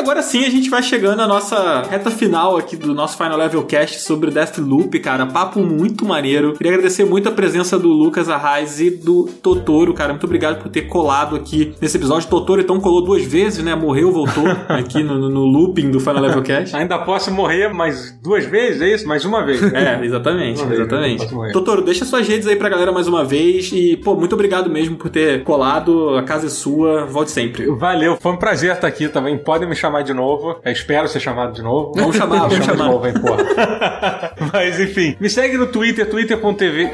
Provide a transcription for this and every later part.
agora sim a gente vai chegando à nossa reta final aqui do nosso Final Level Cast sobre Deathloop, cara. Papo muito maneiro. Queria agradecer muito a presença do Lucas Arraes e do Totoro, cara. Muito obrigado por ter colado aqui nesse episódio. Totoro, então, colou 2 vezes, né? Morreu, voltou aqui no looping do Final Level Cast. Ainda posso morrer mais 2 vezes, é isso? Mais uma vez. É, exatamente. Totoro, deixa suas redes aí pra galera mais uma vez e, pô, muito obrigado mesmo por ter colado. A casa é sua. Volte sempre. Valeu. Foi um prazer estar aqui também. Podem me chamar de novo. Eu espero ser chamado de novo. Vamos chamar. De novo, hein, porra. Mas, enfim. Me segue no Twitter, twitter.tv.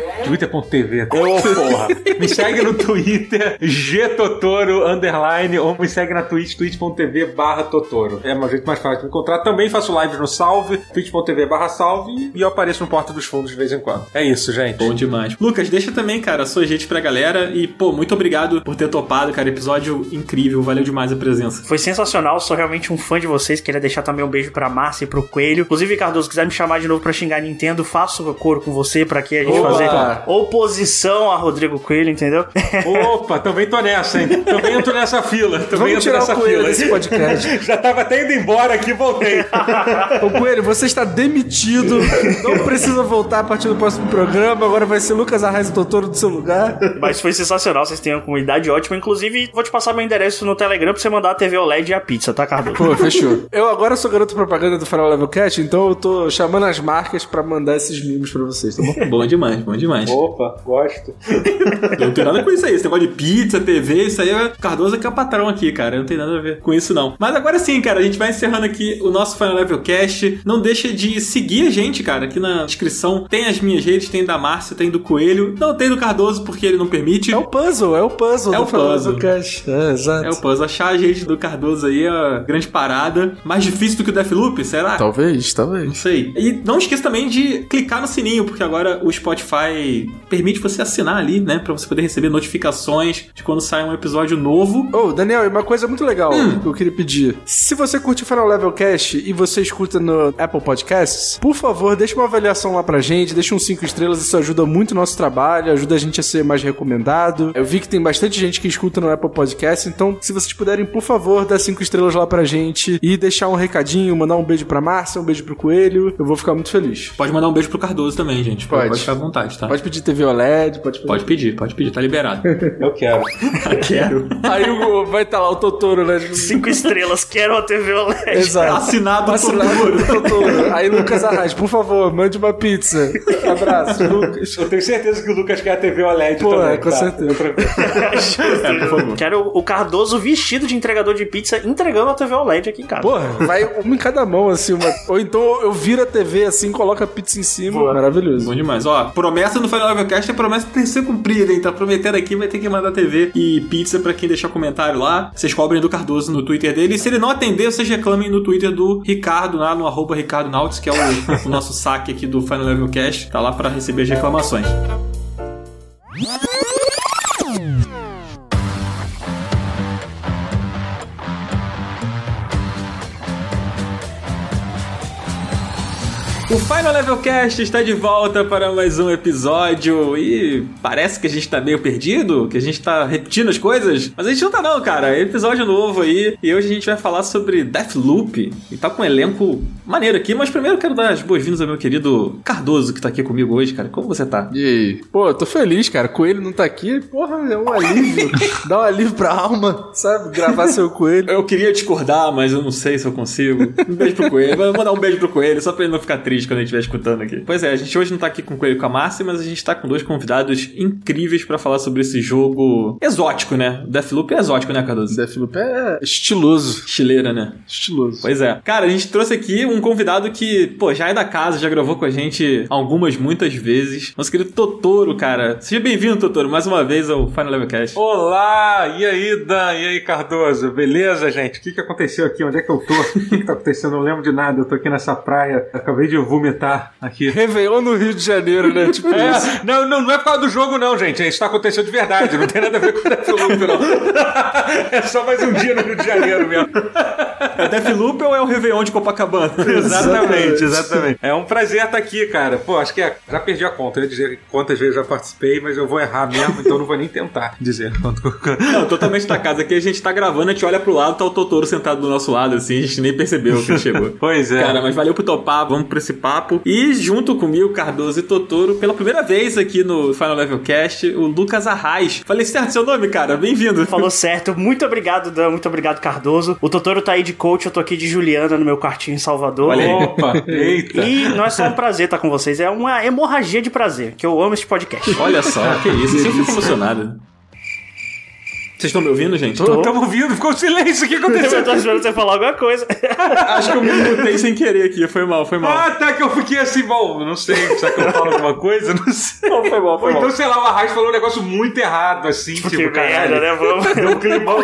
Porra. Me segue no Twitter, gtotoro_, ou me segue na Twitch, twitch.tv/totoro. É o jeito mais fácil de me encontrar. Também faço lives no Salve, twitch.tv/salve, e eu apareço no Porta dos Fundos de vez em quando. É isso, gente. Bom demais. Lucas, deixa também, cara, a sua gente pra galera e, pô, muito obrigado por ter topado, cara. Episódio incrível, valeu demais a presença. Foi sensacional, sou realmente um fã de vocês. Queria deixar também um beijo pra Márcia e pro Coelho. Inclusive, Cardoso, se quiser me chamar de novo pra xingar a Nintendo, faço coro com você pra que a gente fazer oposição a Rodrigo Coelho, entendeu? Opa, também tô nessa, hein? Também entro nessa fila. Vamos tirar o Coelho desse podcast. Já tava até indo embora aqui, voltei. Ô Coelho, você está demitido. Não precisa voltar a partir do próximo programa. Agora vai ser Lucas Arraes e Totoro do seu lugar. Mas foi sensacional, vocês têm uma comunidade ótima. Inclusive, vou te passar meu endereço no Telegram pra você mandar a TV OLED e a pizza, tá, Cardoso? Pô, fechou. Eu agora sou garoto propaganda do Final Level Cast, então eu tô chamando as marcas pra mandar esses mimos pra vocês, tá bom? Bom demais, bom demais. Opa, gosto. Eu não tenho nada com isso aí. Esse negócio de pizza, TV, isso aí é Cardoso que é o patrão aqui, cara. Eu não tenho nada a ver com isso, não. Mas agora sim, cara, a gente vai encerrando aqui o nosso Final Level Cast. Não deixa de seguir a gente, cara. Aqui na descrição tem as minhas redes, tem da Márcia, tem do Coelho. Não tem do Cardoso porque ele não permite. É o puzzle do Final Level Cast. Exato. É o puzzle. Achar a gente do Cardoso aí é a grande parada. Mais difícil do que o Deathloop, será? Talvez. Não sei. E não esqueça também de clicar no sininho, porque agora o Spotify permite você assinar ali, né? Pra você poder receber notificações de quando sai um episódio novo. Ô, Daniel, e uma coisa muito legal que eu queria pedir. Se você curte o Final Level Cast e você escuta no Apple Podcasts, por favor, deixa uma avaliação lá pra gente, deixa uns 5 estrelas, isso ajuda muito o nosso trabalho, ajuda a gente a ser mais recomendado. Eu vi que tem bastante gente que escuta no Apple Podcasts, então se vocês puderem, por favor, dar 5 estrelas lá pra gente e deixar um recadinho, mandar um beijo pra Márcia, um beijo pro Coelho, eu vou ficar muito feliz. Pode mandar um beijo pro Cardoso também, gente. Pode ficar à vontade, tá? Pode pedir TV OLED, Pode pedir, tá liberado. Eu quero. Quero. Aí vai estar lá o Totoro, né? 5 estrelas, quero a TV OLED. Exato. Assinado Totoro. Aí Lucas Arraes, por favor, mande uma pizza. Abraço, Lucas. Eu tenho certeza que o Lucas quer a TV OLED também. Com certeza. Por favor. Quero o Cardoso vestido de entregador de pizza entregando a TV OLED aqui em casa. Porra, vai uma em cada mão, assim. Ou então eu viro a TV assim, coloco a pizza em cima. Boa. Maravilhoso. Bom demais. Ó, promessa no Final Level Cast é promessa que tem que ser cumprida, hein? Tá prometendo aqui, vai ter que mandar TV e pizza pra quem deixar comentário lá. Vocês cobrem do Cardoso no Twitter dele. E se ele não atender, vocês reclamem no Twitter do Ricardo, lá no @RicardoNautis, que é o nosso saque aqui do Final Level Cast. Tá lá pra receber as reclamações. O Final Level Cast está de volta para mais um episódio e parece que a gente tá meio perdido, que a gente tá repetindo as coisas, mas a gente não tá não, cara. É episódio novo aí e hoje a gente vai falar sobre Deathloop e tá com um elenco maneiro aqui, mas primeiro eu quero dar as boas-vindas ao meu querido Cardoso que tá aqui comigo hoje, cara. Como você tá? E aí? Pô, eu tô feliz, cara. Coelho não tá aqui, porra, é um alívio. Dá um alívio pra alma, sabe? Gravar seu Coelho. Eu queria discordar, mas eu não sei se eu consigo. Um beijo pro Coelho. Vou mandar um beijo pro Coelho, só pra ele não ficar triste quando a gente estiver escutando aqui. Pois é, a gente hoje não tá aqui com o Coelho e com a Márcia, mas a gente tá com 2 convidados incríveis pra falar sobre esse jogo exótico, né? Deathloop é exótico, né, Cardoso? Deathloop é estiloso. Estileira, né? Estiloso. Pois é. Cara, a gente trouxe aqui um convidado que, pô, já é da casa, já gravou com a gente muitas vezes. Nosso querido Totoro, cara. Seja bem-vindo, Totoro, mais uma vez ao Final Level Cast. Olá! E aí, Dan? E aí, Cardoso? Beleza, gente? O que aconteceu aqui? Onde é que eu tô? O que tá acontecendo? Eu não lembro de nada. Eu tô aqui nessa praia. Acabei de vomitar aqui. Réveillon no Rio de Janeiro, né? Tipo isso. Não é por causa do jogo, não, gente. Isso tá acontecendo de verdade. Não tem nada a ver com o Deathloop, não. É só mais um dia no Rio de Janeiro mesmo. É Deathloop ou é o Réveillon de Copacabana? Exatamente. É um prazer estar aqui, cara. Pô, acho que já perdi a conta. Eu ia dizer quantas vezes já participei, mas eu vou errar mesmo, então não vou nem tentar dizer. Não, totalmente na casa. Aqui a gente tá gravando, a gente olha pro lado, tá o Totoro sentado do nosso lado, assim, a gente nem percebeu que ele chegou. Pois é. Cara, mas valeu por topar, vamos pra esse papo. E junto comigo, Cardoso e Totoro, pela primeira vez aqui no Final Level Cast, o Lucas Arraes. Falei certo seu nome, cara? Bem-vindo. Falou certo. Muito obrigado, Dan. Muito obrigado, Cardoso. O Totoro tá aí de coach, eu tô aqui de Juliana no meu quartinho em Salvador. Olha aí. Opa, eita. E não é só um prazer estar com vocês, é uma hemorragia de prazer, que eu amo esse podcast. Olha só, que isso. Sempre fico emocionado. Vocês estão me ouvindo, gente? Estamos ouvindo, ficou silêncio, o que aconteceu? Eu tô esperando você falar alguma coisa. Acho que eu me mutei sem querer aqui, foi mal. Ah, tá, que eu fiquei assim, bom, não sei, será que eu falo alguma coisa? Não sei. Não, foi mal. Então, sei lá, o Arraes falou um negócio muito errado, assim, Que merda, né? Vamos. Deu um climão,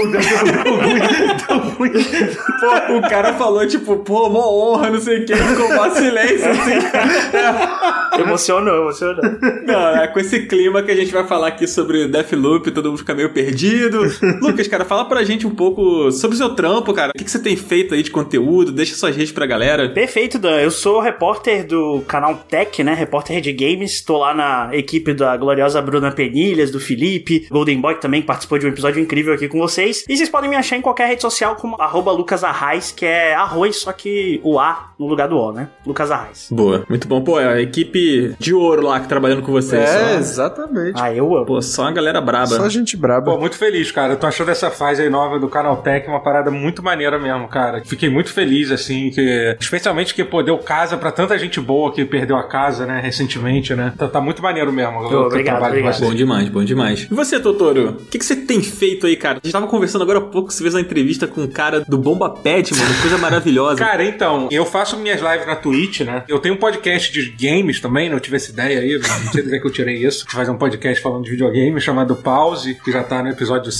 deu ruim. Pô, o cara falou, tipo, pô, mó honra, não sei o que, ficou mó silêncio, assim. Emocionou. Não, é com esse clima que a gente vai falar aqui sobre Deathloop, todo mundo fica meio perdido. Lucas, cara, fala pra gente um pouco sobre o seu trampo, cara. O que você tem feito aí de conteúdo? Deixa suas redes pra galera. Perfeito, Dan. Eu sou repórter do canal Tech, né? Repórter de games. Tô lá na equipe da gloriosa Bruna Penilhas, do Felipe, Golden Boy também, que participou de um episódio incrível aqui com vocês. E vocês podem me achar em qualquer rede social como @LucasArraes, que é arroz, só que o A no lugar do O, né? Lucas Arraes. Boa, muito bom. Pô, é a equipe de ouro lá que trabalhando com vocês. Exatamente. Ah, eu amo. Pô, só uma galera braba. Só gente braba. Pô, muito feliz, cara. Eu tô achando essa fase aí nova do Canal Tech uma parada muito maneira mesmo, cara. Fiquei muito feliz, assim, que especialmente que, pô, deu casa pra tanta gente boa que perdeu a casa, né, recentemente, né. Tá muito maneiro mesmo. Obrigado. Bom demais. E você, Totoro? O que você tem feito aí, cara? A gente tava conversando agora há pouco, você fez uma entrevista com um cara do Bomba Pet, mano, coisa maravilhosa. Cara, então, eu faço minhas lives na Twitch, né. Eu tenho um podcast de games também, não tive essa ideia aí, não sei dizer que eu tirei isso. A gente faz um podcast falando de videogame chamado Pause, que já tá no episódio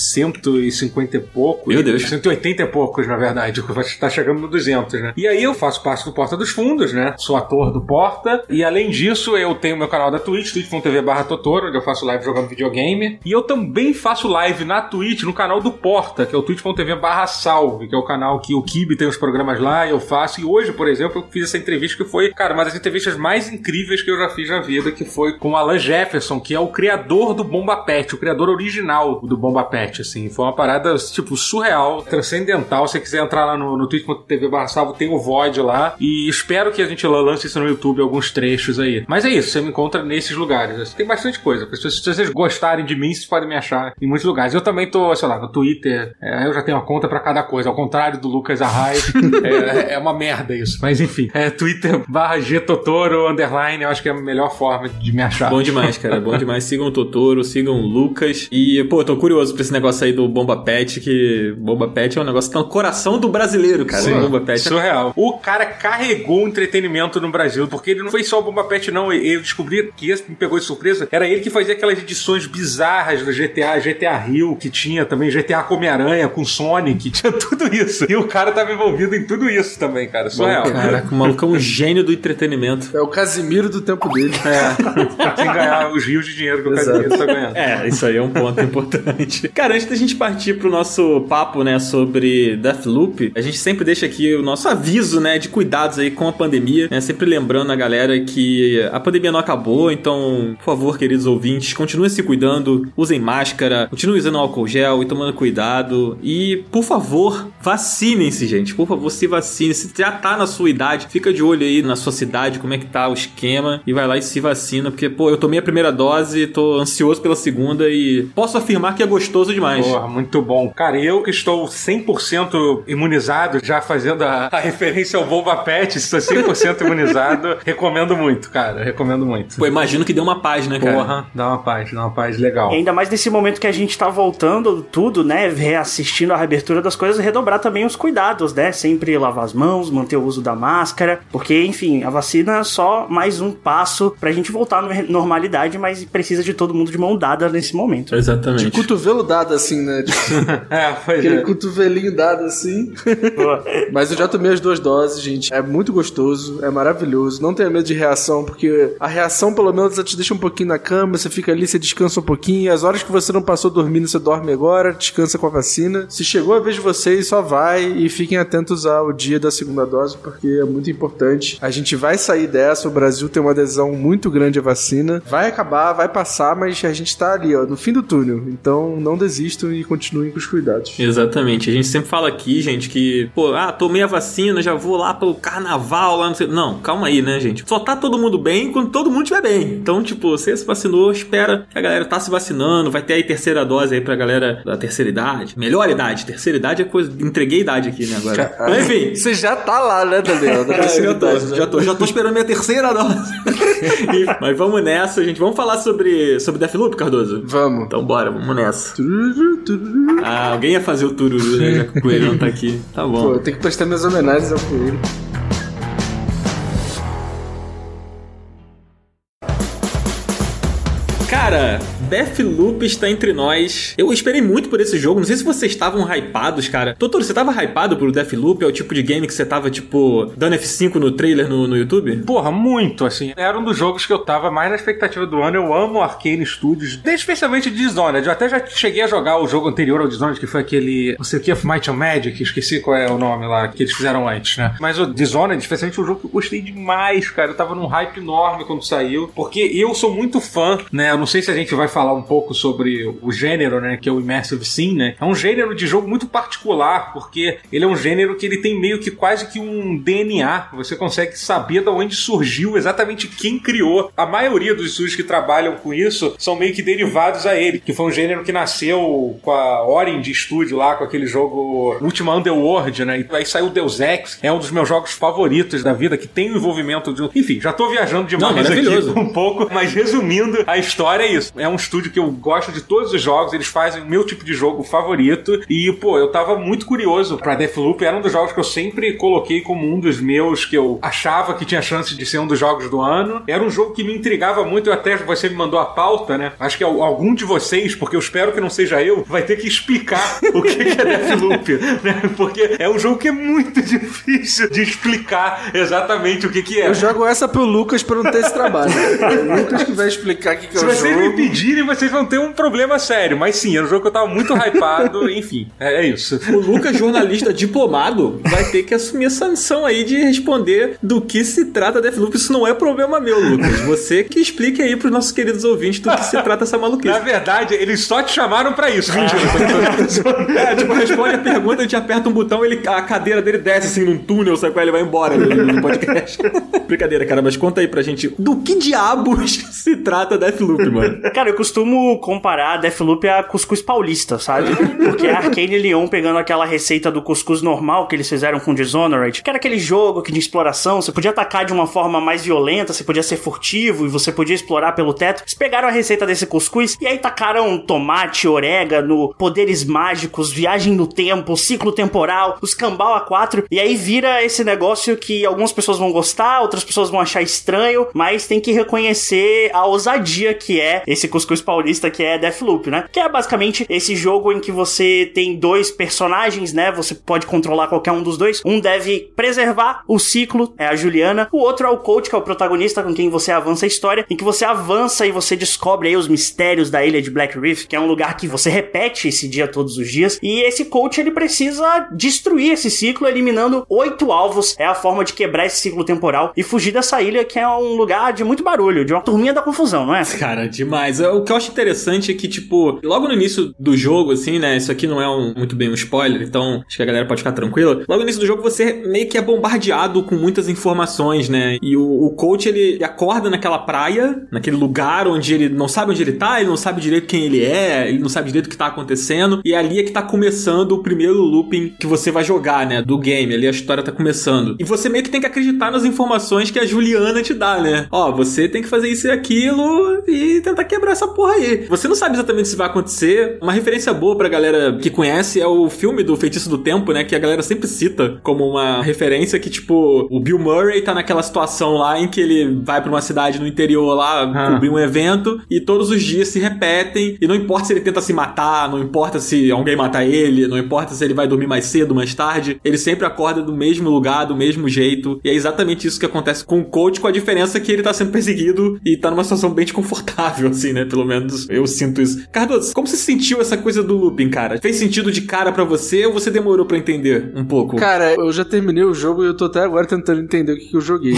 150 e poucos. Meu Deus. 180 e poucos, na verdade. Tá chegando no 200, né? E aí eu faço parte do Porta dos Fundos, né? Sou ator do Porta. E além disso, eu tenho meu canal da Twitch, twitch.tv/Totoro, onde eu faço live jogando videogame. E eu também faço live na Twitch, no canal do Porta, que é o twitch.tv/salve, que é o canal que o Kibe tem os programas lá, eu faço. E hoje, por exemplo, eu fiz essa entrevista que foi, cara, uma das entrevistas mais incríveis que eu já fiz na vida, que foi com o Alan Jefferson, que é o criador do Bomba Pet, o criador original do Bomba Pet, assim. Foi uma parada, tipo, surreal, transcendental. Se você quiser entrar lá no twitch.tv/salvo, tem o VOD lá. E espero que a gente lance isso no YouTube, alguns trechos aí. Mas é isso, você me encontra nesses lugares. Tem bastante coisa. Se vocês gostarem de mim, vocês podem me achar em muitos lugares. Eu também tô, sei lá, no Twitter. Eu já tenho uma conta pra cada coisa. Ao contrário do Lucas Arraes. É uma merda isso. Mas enfim, Twitter/GTotoro_. Eu acho que é a melhor forma de me achar. Bom demais, cara. Bom demais. Sigam o Totoro, sigam o Lucas. E, pô, eu tô curioso pra esse negócio aí do Bomba Pet, que Bomba Pet é um negócio que tá no coração do brasileiro, cara. Sim, Bomba Pet. Surreal. O cara carregou o entretenimento no Brasil, porque ele não fez só o Bomba Pet, não. Eu descobri que esse me pegou de surpresa. Era ele que fazia aquelas edições bizarras do GTA Rio, que tinha também GTA com Homem-Aranha, com Sonic, tinha tudo isso. E o cara tava envolvido em tudo isso também, cara. Surreal. Caraca, o maluco é um gênio do entretenimento. É o Casimiro do tempo dele. Sem ganhar os rios de dinheiro que o Casimiro tá ganhando. Isso aí é um ponto importante. Cara, antes da gente partir pro nosso papo, né, sobre Deathloop, a gente sempre deixa aqui o nosso aviso, né, de cuidados aí com a pandemia, né, sempre lembrando a galera que a pandemia não acabou, então, por favor, queridos ouvintes, continuem se cuidando, usem máscara, continuem usando álcool gel e tomando cuidado e, por favor, vacinem-se, gente, por favor, se vacine, se já tá na sua idade, fica de olho aí na sua cidade, como é que tá o esquema e vai lá e se vacina, porque, pô, eu tomei a primeira dose, tô ansioso pela segunda e posso afirmar que é gostoso demais. Porra, muito bom. Cara, eu que estou 100% imunizado, já fazendo a referência ao Bomba Pet, estou 100% imunizado, recomendo muito, cara, recomendo muito. Pô, imagino que deu uma paz, né, cara? Porra, dá uma paz legal. E ainda mais nesse momento que a gente tá voltando tudo, né, reassistindo a reabertura das coisas, redobrar também os cuidados, né, sempre lavar as mãos, manter o uso da máscara, porque, enfim, a vacina é só mais um passo pra gente voltar à normalidade, mas precisa de todo mundo de mão dada nesse momento. Exatamente. De cotovelo dado. dado assim, né? Tipo, Pois aquele cotovelinho dado assim. Mas eu já tomei as 2 doses, gente. É muito gostoso, é maravilhoso. Não tenha medo de reação, porque a reação, pelo menos, ela te deixa um pouquinho na cama, você fica ali, você descansa um pouquinho. As horas que você não passou dormindo, você dorme agora, descansa com a vacina. Se chegou a vez de vocês, só vai e fiquem atentos ao dia da segunda dose, porque é muito importante. A gente vai sair dessa, o Brasil tem uma adesão muito grande à vacina. Vai acabar, vai passar, mas a gente tá ali, ó, no fim do túnel. Então, não desistam e continuem com os cuidados. Exatamente. A gente sempre fala aqui, gente, que, tomei a vacina, já vou lá pro carnaval, lá não sei. Não, calma aí, né, gente? Só tá todo mundo bem quando todo mundo estiver bem. Então, tipo, você se vacinou, espera que a galera tá se vacinando, vai ter aí terceira dose aí pra galera da terceira idade. Melhor idade. Terceira idade é coisa... Entreguei idade aqui, né, agora. Mas, enfim. Você já tá lá, né, Daniel? Já tô esperando minha terceira dose. Mas vamos nessa, gente. Vamos falar sobre Deathloop, Cardoso? Vamos. Então bora, vamos nessa. Alguém ia fazer o tururu, né? Já que o Coelho não tá aqui. Tá bom. Pô, eu tenho que prestar minhas homenagens ao Coelho. Cara, Deathloop está entre nós. Eu esperei muito por esse jogo. Não sei se vocês estavam hypados, cara. Totoro, você tava hypado por Deathloop? É o tipo de game que você tava, tipo, dando F5 no trailer no YouTube? Porra, muito, assim. Era um dos jogos que eu tava mais na expectativa do ano. Eu amo Arcane Studios, especialmente Dishonored. Eu até já cheguei a jogar o jogo anterior ao Dishonored, que foi aquele... Não sei o que, Might and Magic. Esqueci qual é o nome lá, que eles fizeram antes, né? Mas o Dishonored, especialmente, é um jogo que eu gostei demais, cara. Eu tava num hype enorme quando saiu. Porque eu sou muito fã, né? Eu não sei se a gente vai falar um pouco sobre o gênero, né, que é o Immersive Sim, né? É um gênero de jogo muito particular, porque ele é um gênero que ele tem meio que quase que um DNA. Você consegue saber de onde surgiu, exatamente quem criou. A maioria dos estúdios que trabalham com isso são meio que derivados a ele, que foi um gênero que nasceu com a Orange Studio lá, com aquele jogo Ultima Underworld, né? E aí saiu Deus Ex, é um dos meus jogos favoritos da vida, que tem o envolvimento de... Enfim, já tô viajando demais aqui um pouco, mas resumindo, a história é isso. É um estúdio que eu gosto de todos os jogos, eles fazem o meu tipo de jogo favorito e, pô, eu tava muito curioso pra Deathloop, era um dos jogos que eu sempre coloquei como um dos meus, que eu achava que tinha chance de ser um dos jogos do ano. Era um jogo que me intrigava muito, até você me mandou a pauta, né? Acho que algum de vocês, porque eu espero que não seja eu, vai ter que explicar o que é Deathloop, né? Porque é um jogo que é muito difícil de explicar exatamente o que é. Eu jogo essa pro Lucas pra não ter esse trabalho. É o Lucas que vai explicar o que é o jogo. Se vocês me pedirem, vocês vão ter um problema sério. Mas sim, era um jogo que eu tava muito hypado. Enfim, é isso. O Lucas, jornalista diplomado, vai ter que assumir essa missão aí de responder do que se trata Deathloop. Isso não é problema meu, Lucas. Você que explique aí pros nossos queridos ouvintes do que se trata essa maluquice. Na verdade, eles só te chamaram pra isso. Tipo, responde a pergunta, a gente aperta um botão, a cadeira dele desce assim num túnel, sabe qual? Ele vai embora do podcast. Brincadeira, cara, mas conta aí pra gente do que diabos se trata Deathloop, mano. Cara, eu costumo comparar Deathloop a cuscuz paulista, sabe? Porque a Arcane e Lyon pegando aquela receita do cuscuz normal que eles fizeram com Dishonored, que era aquele jogo que de exploração, você podia atacar de uma forma mais violenta, você podia ser furtivo e você podia explorar pelo teto. Eles pegaram a receita desse cuscuz e aí tacaram tomate, orégano, poderes mágicos, viagem no tempo, ciclo temporal, os Cambau A4, e aí vira esse negócio que algumas pessoas vão gostar, outras pessoas vão achar estranho, mas tem que reconhecer a ousadia que é esse cuscuz paulista, que é Deathloop, né? Que é basicamente esse jogo em que você tem dois personagens, né? Você pode controlar qualquer um dos dois. Um deve preservar o ciclo, é a Juliana. O outro é o Colt, que é o protagonista com quem você avança a história, em que você avança e você descobre aí os mistérios da ilha de Black Reef, que é um lugar que você repete esse dia todos os dias. E esse Colt, ele precisa destruir esse ciclo, eliminando 8 alvos. É a forma de quebrar esse ciclo temporal e fugir dessa ilha, que é um lugar de muito barulho, de uma turminha da confusão, não é? Cara, demais. O que eu acho interessante é que, tipo, logo no início do jogo, assim, né, isso aqui não é muito bem um spoiler, então acho que a galera pode ficar tranquila. Logo no início do jogo você meio que é bombardeado com muitas informações, né, e o Colt, ele acorda naquela praia, naquele lugar onde ele não sabe onde ele tá, ele não sabe direito quem ele é, ele não sabe direito o que tá acontecendo, e ali é que tá começando o primeiro looping que você vai jogar, né, do game, ali a história tá começando. E você meio que tem que acreditar nas informações que a Juliana te dá, né. Ó, você tem que fazer isso e aquilo e tentar quebrar essa porra aí. Você não sabe exatamente se vai acontecer. Uma referência boa pra galera que conhece é o filme do Feitiço do Tempo, né? Que a galera sempre cita como uma referência que, tipo, o Bill Murray tá naquela situação lá em que ele vai pra uma cidade no interior lá cobrir um evento e todos os dias se repetem e não importa se ele tenta se matar, não importa se alguém mata ele, não importa se ele vai dormir mais cedo, mais tarde, ele sempre acorda do mesmo lugar, do mesmo jeito. E é exatamente isso que acontece com o coach, com a diferença que ele tá sendo perseguido e tá numa situação bem desconfortável, assim, né? Pelo menos eu sinto isso. Cardoso, como você sentiu essa coisa do looping, cara? Fez sentido de cara pra você ou você demorou pra entender um pouco? Cara, eu já terminei o jogo e eu tô até agora tentando entender o que eu joguei.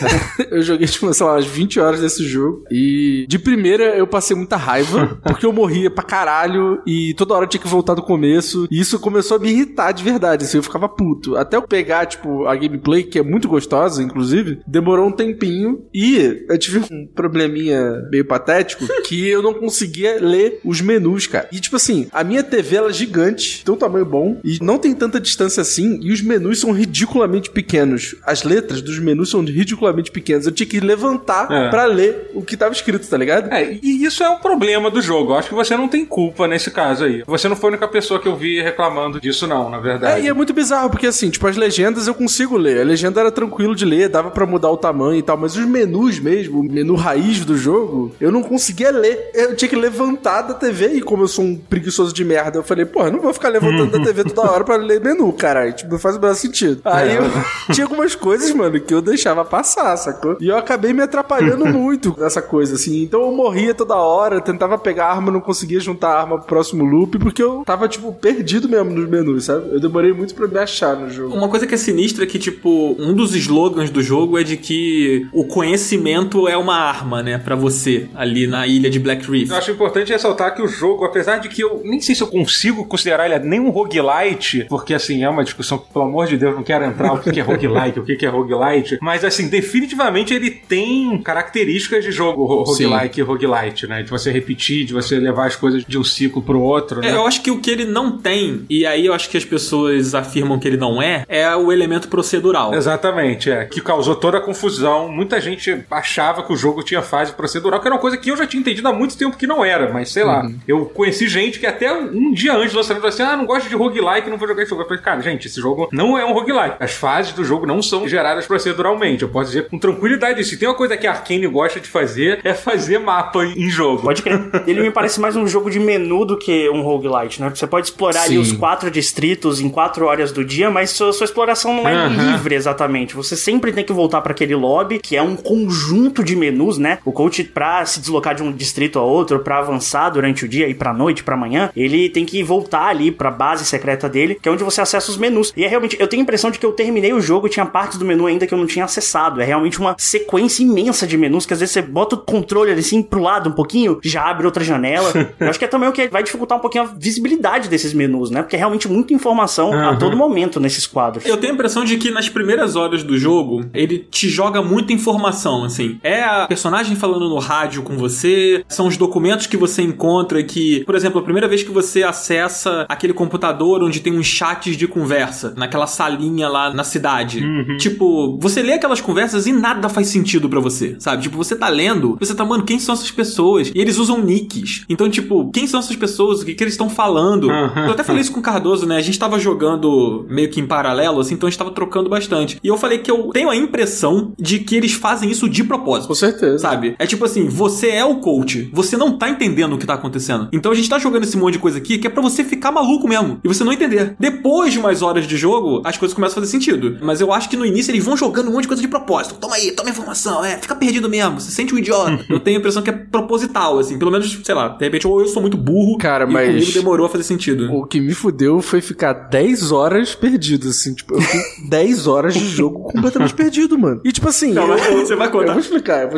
Eu joguei, tipo, sei lá, umas 20 horas desse jogo e de primeira eu passei muita raiva porque eu morria pra caralho e toda hora eu tinha que voltar do começo e isso começou a me irritar de verdade, assim, eu ficava puto. Até eu pegar, tipo, a gameplay, que é muito gostosa, inclusive, demorou um tempinho e eu tive um probleminha meio patético que eu não conseguia ler os menus, cara. E, tipo assim, a minha TV, ela é gigante, tem um tamanho bom e não tem tanta distância assim e os menus são ridiculamente pequenos. As letras dos menus são ridiculamente pequenas. Eu tinha que levantar pra ler o que tava escrito, tá ligado? E isso é um problema do jogo. Eu acho que você não tem culpa nesse caso aí. Você não foi a única pessoa que eu vi reclamando disso, não, na verdade. E é muito bizarro, porque assim, tipo, as legendas eu consigo ler. A legenda era tranquilo de ler, dava pra mudar o tamanho e tal, mas os menus mesmo, o menu raiz do jogo, eu não conseguia ler. Eu tinha que levantar da TV e como eu sou um preguiçoso de merda, eu falei, porra, não vou ficar levantando da TV toda hora pra ler menu, caralho. Tipo, não faz o menor sentido. Aí eu tinha algumas coisas, mano, que eu deixava passar, sacou? E eu acabei me atrapalhando muito nessa coisa, assim. Então eu morria toda hora, tentava pegar a arma, não conseguia juntar a arma pro próximo loop, porque eu tava, tipo, perdido mesmo nos menus, sabe? Eu demorei muito pra me achar no jogo. Uma coisa que é sinistra é que, tipo, um dos slogans do jogo é de que o conhecimento é uma arma, né, pra você, ali na ilha de Black Reef. Eu acho importante ressaltar que o jogo, apesar de que eu nem sei se eu consigo considerar ele nem um roguelite, porque, assim, é uma discussão que, pelo amor de Deus, não quero entrar o que é roguelike, o que é roguelite, mas, assim, definitivamente ele tem características de jogo roguelike e roguelite, né, de você repetir, de você levar as coisas de um ciclo pro outro, né? Eu acho que o que ele não tem, e aí eu acho que as pessoas afirmam que ele não é o elemento procedural. Exatamente, que causou toda a confusão. Muita gente achava que o jogo tinha fase procedural, que era uma coisa que eu já tinha entendido há muito tempo que não era, mas sei lá, eu conheci gente que até um dia antes do lançamento falou assim, não gosto de roguelike, não vou jogar esse jogo. Eu falei, cara, gente, esse jogo não é um roguelike. As fases do jogo não são geradas proceduralmente. Eu posso dizer com tranquilidade, se tem uma coisa que a Arkane gosta de fazer, é fazer mapa em jogo. Pode crer. Ele me parece mais um jogo de menu do que um roguelite, né? Você pode explorar ali os 4 distritos em 4 horas do dia, mas sua exploração não é livre exatamente. Você sempre tem que voltar para aquele lobby, que é um conjunto de menus, né? O coach, pra se deslocar de um distrito a outro, pra avançar durante o dia e pra noite, pra manhã, ele tem que voltar ali pra base secreta dele, que é onde você acessa os menus. E é realmente, eu tenho a impressão de que eu terminei o jogo e tinha partes do menu ainda que eu não tinha acessado. É realmente uma sequência imensa de menus, que às vezes você bota o controle assim pro lado um pouquinho, já abre outra janela. Eu acho que é também o que vai dificultar um pouquinho a visibilidade desses menus, né? Porque é realmente muita informação a todo momento nesses quadros. Eu tenho a impressão de que nas primeiras horas do jogo, ele te joga muita informação, assim. É a personagem falando no rádio com você, são os documentos que você encontra que, por exemplo, a primeira vez que você acessa aquele computador onde tem uns chats de conversa, naquela salinha lá na cidade. Tipo, você lê aquelas conversas e nada faz sentido pra você, sabe? Tipo, você tá lendo, você tá, mano, quem são essas pessoas? E eles usam nicks. Então, tipo, quem são essas pessoas? O que eles estão falando? Eu até falei isso com o Cardoso, né? A gente tava jogando meio que em paralelo, assim, então a gente tava trocando bastante. E eu falei que eu tenho a impressão de que eles fazem isso de propósito. Com certeza. Sabe? É tipo assim, você é o coach, você não tá entendendo o que tá acontecendo. Então a gente tá jogando esse monte de coisa aqui que é pra você ficar maluco mesmo. E você não entender. Depois de umas horas de jogo, as coisas começam a fazer sentido. Mas eu acho que no início eles vão jogando um monte de coisa de propósito. Toma aí, toma informação, fica perdido mesmo. Você sente um idiota. Eu tenho a impressão que é proposital, assim. Pelo menos, sei lá, de repente ou eu sou muito burro, cara, e mas comigo demorou a fazer sentido. O que me fudeu foi ficar 10 horas perdido, assim. Tipo, eu fiquei 10 horas de jogo completamente perdido, mano. E tipo assim... Não, você vai contar. Eu vou explicar.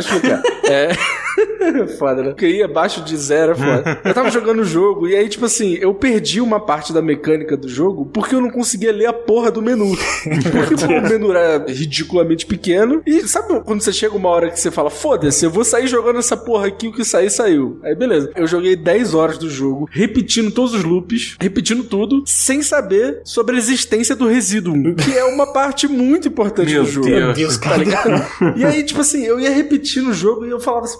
Foda, né? Porque ir abaixo de 0 é foda. Eu tava jogando o jogo e aí, tipo assim, eu perdi uma parte da mecânica do jogo porque eu não conseguia ler a porra do menu. Porque o menu era ridiculamente pequeno. E sabe quando você chega uma hora que você fala, foda-se, eu vou sair jogando essa porra aqui, o que sair, saiu. Aí beleza. Eu joguei 10 horas do jogo, repetindo todos os loops, repetindo tudo, sem saber sobre a existência do Residuum, que é uma parte muito importante do jogo. Meu Deus, cara. Tá ligado? E aí, tipo assim, eu ia repetindo o jogo e eu falava assim, cara,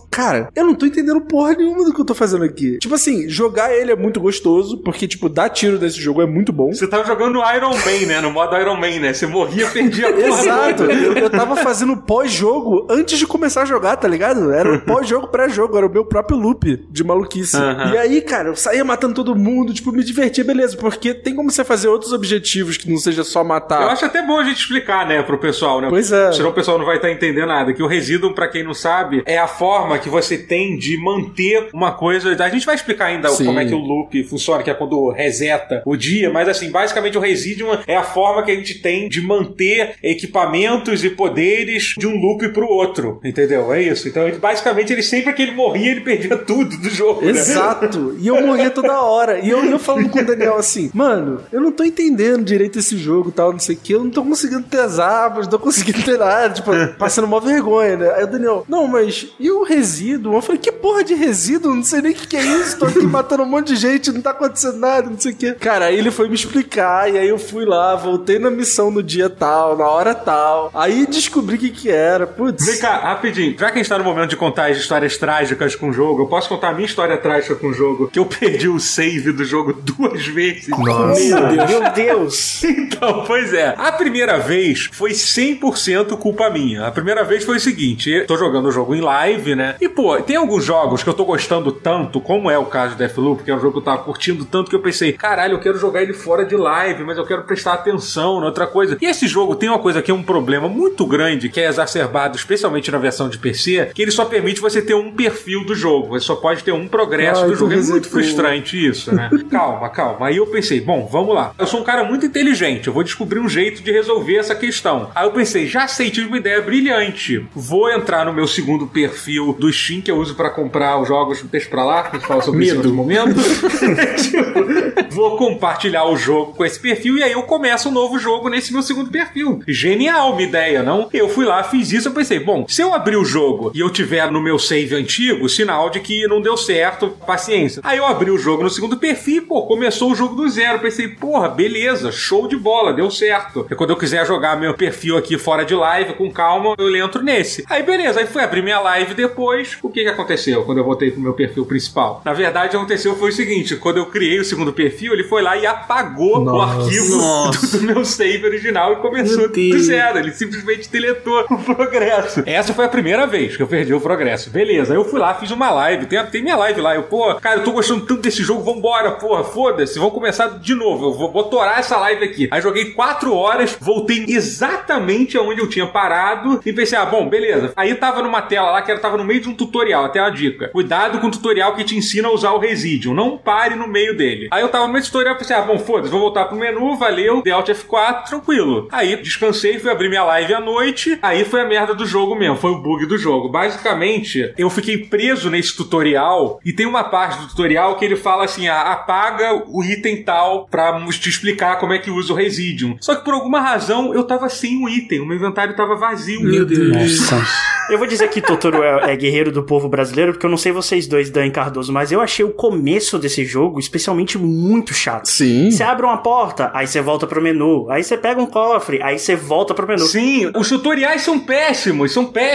eu não tô entendendo porra nenhuma do que eu tô fazendo aqui. Tipo assim, jogar ele é muito gostoso, porque, tipo, dar tiro nesse jogo é muito bom. Você tava jogando no Iron Man, né? No modo Iron Man, né? Você morria, perdia a porra. Exato. Eu tava fazendo pós-jogo antes de começar a jogar, tá ligado? Era o pós-jogo, pré-jogo, era o meu próprio loop de maluquice. E aí, cara, eu saía matando todo mundo, tipo, me divertia, beleza, porque tem como você fazer outros objetivos que não seja só matar. Eu acho até bom a gente explicar, né, pro pessoal, né? Pois é. Senão o pessoal não vai estar entendendo nada. Que o Residuum, pra quem não sabe, é a forma que você tem de manter uma coisa. A gente vai explicar ainda como é que o loop funciona, que é quando reseta o dia, mas assim, basicamente o Residuum é a forma que a gente tem de manter equipamentos e poderes de um loop pro outro, entendeu? É isso. Então, basicamente, ele sempre que ele morria, ele perdia tudo do jogo. Exato. Né? E eu morria toda hora. E eu falando com o Daniel assim, mano, eu não tô entendendo direito esse jogo e tal, não sei o que, eu não tô conseguindo ter as armas, não tô conseguindo ter nada, tipo, passando uma vergonha, né? Aí o Daniel, não, mas e o resíduo? Eu falei, que porra de resíduo? Não sei nem o que é isso, tô aqui matando um monte de gente, não tá acontecendo nada, não sei o que. Cara, aí ele foi me explicar, e aí eu fui lá, voltei na missão no dia tal, na hora tal, aí descobri o que era, putz. Vem cá, rapidinho, já que a gente tá no momento de contar as histórias trágicas com o jogo, eu posso contar a minha história trágica com o jogo, que eu perdi o save do jogo 2 vezes. Nossa, meu Deus. Então, pois é, a primeira vez foi 100% culpa minha. A primeira vez foi o seguinte, tô jogando o jogo em live, né, e pô, tem alguns jogos que eu tô gostando tanto, como é o caso do Deathloop, que é um jogo que eu tava curtindo tanto que eu pensei, caralho, eu quero jogar ele fora de live, mas eu quero prestar atenção na outra coisa. E esse jogo tem uma coisa que é um problema muito grande, que é exacerbado, especialmente na versão de PC, que ele só permite você ter um perfil do jogo, você só pode ter um progresso do jogo. É muito frustrante isso, né? Calma. Aí eu pensei, bom, vamos lá. Eu sou um cara muito inteligente, eu vou descobrir um jeito de resolver essa questão. Aí eu pensei, já sei, tive uma ideia brilhante. Vou entrar no meu segundo perfil do Steam, que eu uso pra comprar os jogos, deixa pra lá, a gente fala sobre isso no momento. Vou compartilhar o jogo com esse perfil e aí eu começo um novo jogo nesse meu segundo perfil. Genial, minha ideia, não? Eu fui lá, fiz isso, eu pensei, bom, se eu abrir o jogo e eu tiver no meu save antigo, sinal de que não deu certo, paciência. Aí eu abri o jogo no segundo perfil e, pô, começou o jogo do zero. Pensei, porra, beleza, show de bola, deu certo. E quando eu quiser jogar meu perfil aqui fora de live, com calma, eu entro nesse. Aí beleza, aí fui abrir minha live depois. O que aconteceu quando eu voltei pro meu perfil principal? Na verdade, o que aconteceu foi o seguinte, quando eu criei o segundo perfil, ele foi lá e apagou o arquivo do meu save original e começou do zero. Ele simplesmente deletou o progresso. Essa foi a primeira vez que eu perdi o progresso. Beleza, aí eu fui lá, fiz uma live, tem minha live lá. Eu, pô, cara, eu tô gostando tanto desse jogo, vambora, porra, foda-se, vamos começar de novo. Eu vou torar essa live aqui. Aí joguei 4 horas, voltei exatamente aonde eu tinha parado e pensei, bom, beleza. Aí tava numa tela lá que tava no meio de um tutorial, até uma dica. Cuidado com o tutorial que te ensina a usar o Residuum, não pare no meio dele. Aí eu tava no meio do tutorial e pensei, bom, foda-se, vou voltar pro menu, valeu, dei Alt F4, tranquilo. Aí descansei, fui abrir minha live à noite, aí foi a merda do jogo mesmo, foi o bug do jogo. Basicamente, eu fiquei preso nesse tutorial e tem uma parte do tutorial que ele fala assim, apaga o item tal pra te explicar como é que usa o Residuum. Só que por alguma razão eu tava sem o item, o meu inventário tava vazio. Meu Deus. Nossa. Eu vou dizer que Totoro é guerreiro do povo brasileiro, porque eu não sei vocês dois, Dan e Cardoso, mas eu achei o começo desse jogo especialmente muito chato. Sim. Você abre uma porta, aí você volta pro menu, aí você pega um cofre, aí você volta pro menu. Sim, os tutoriais são péssimos.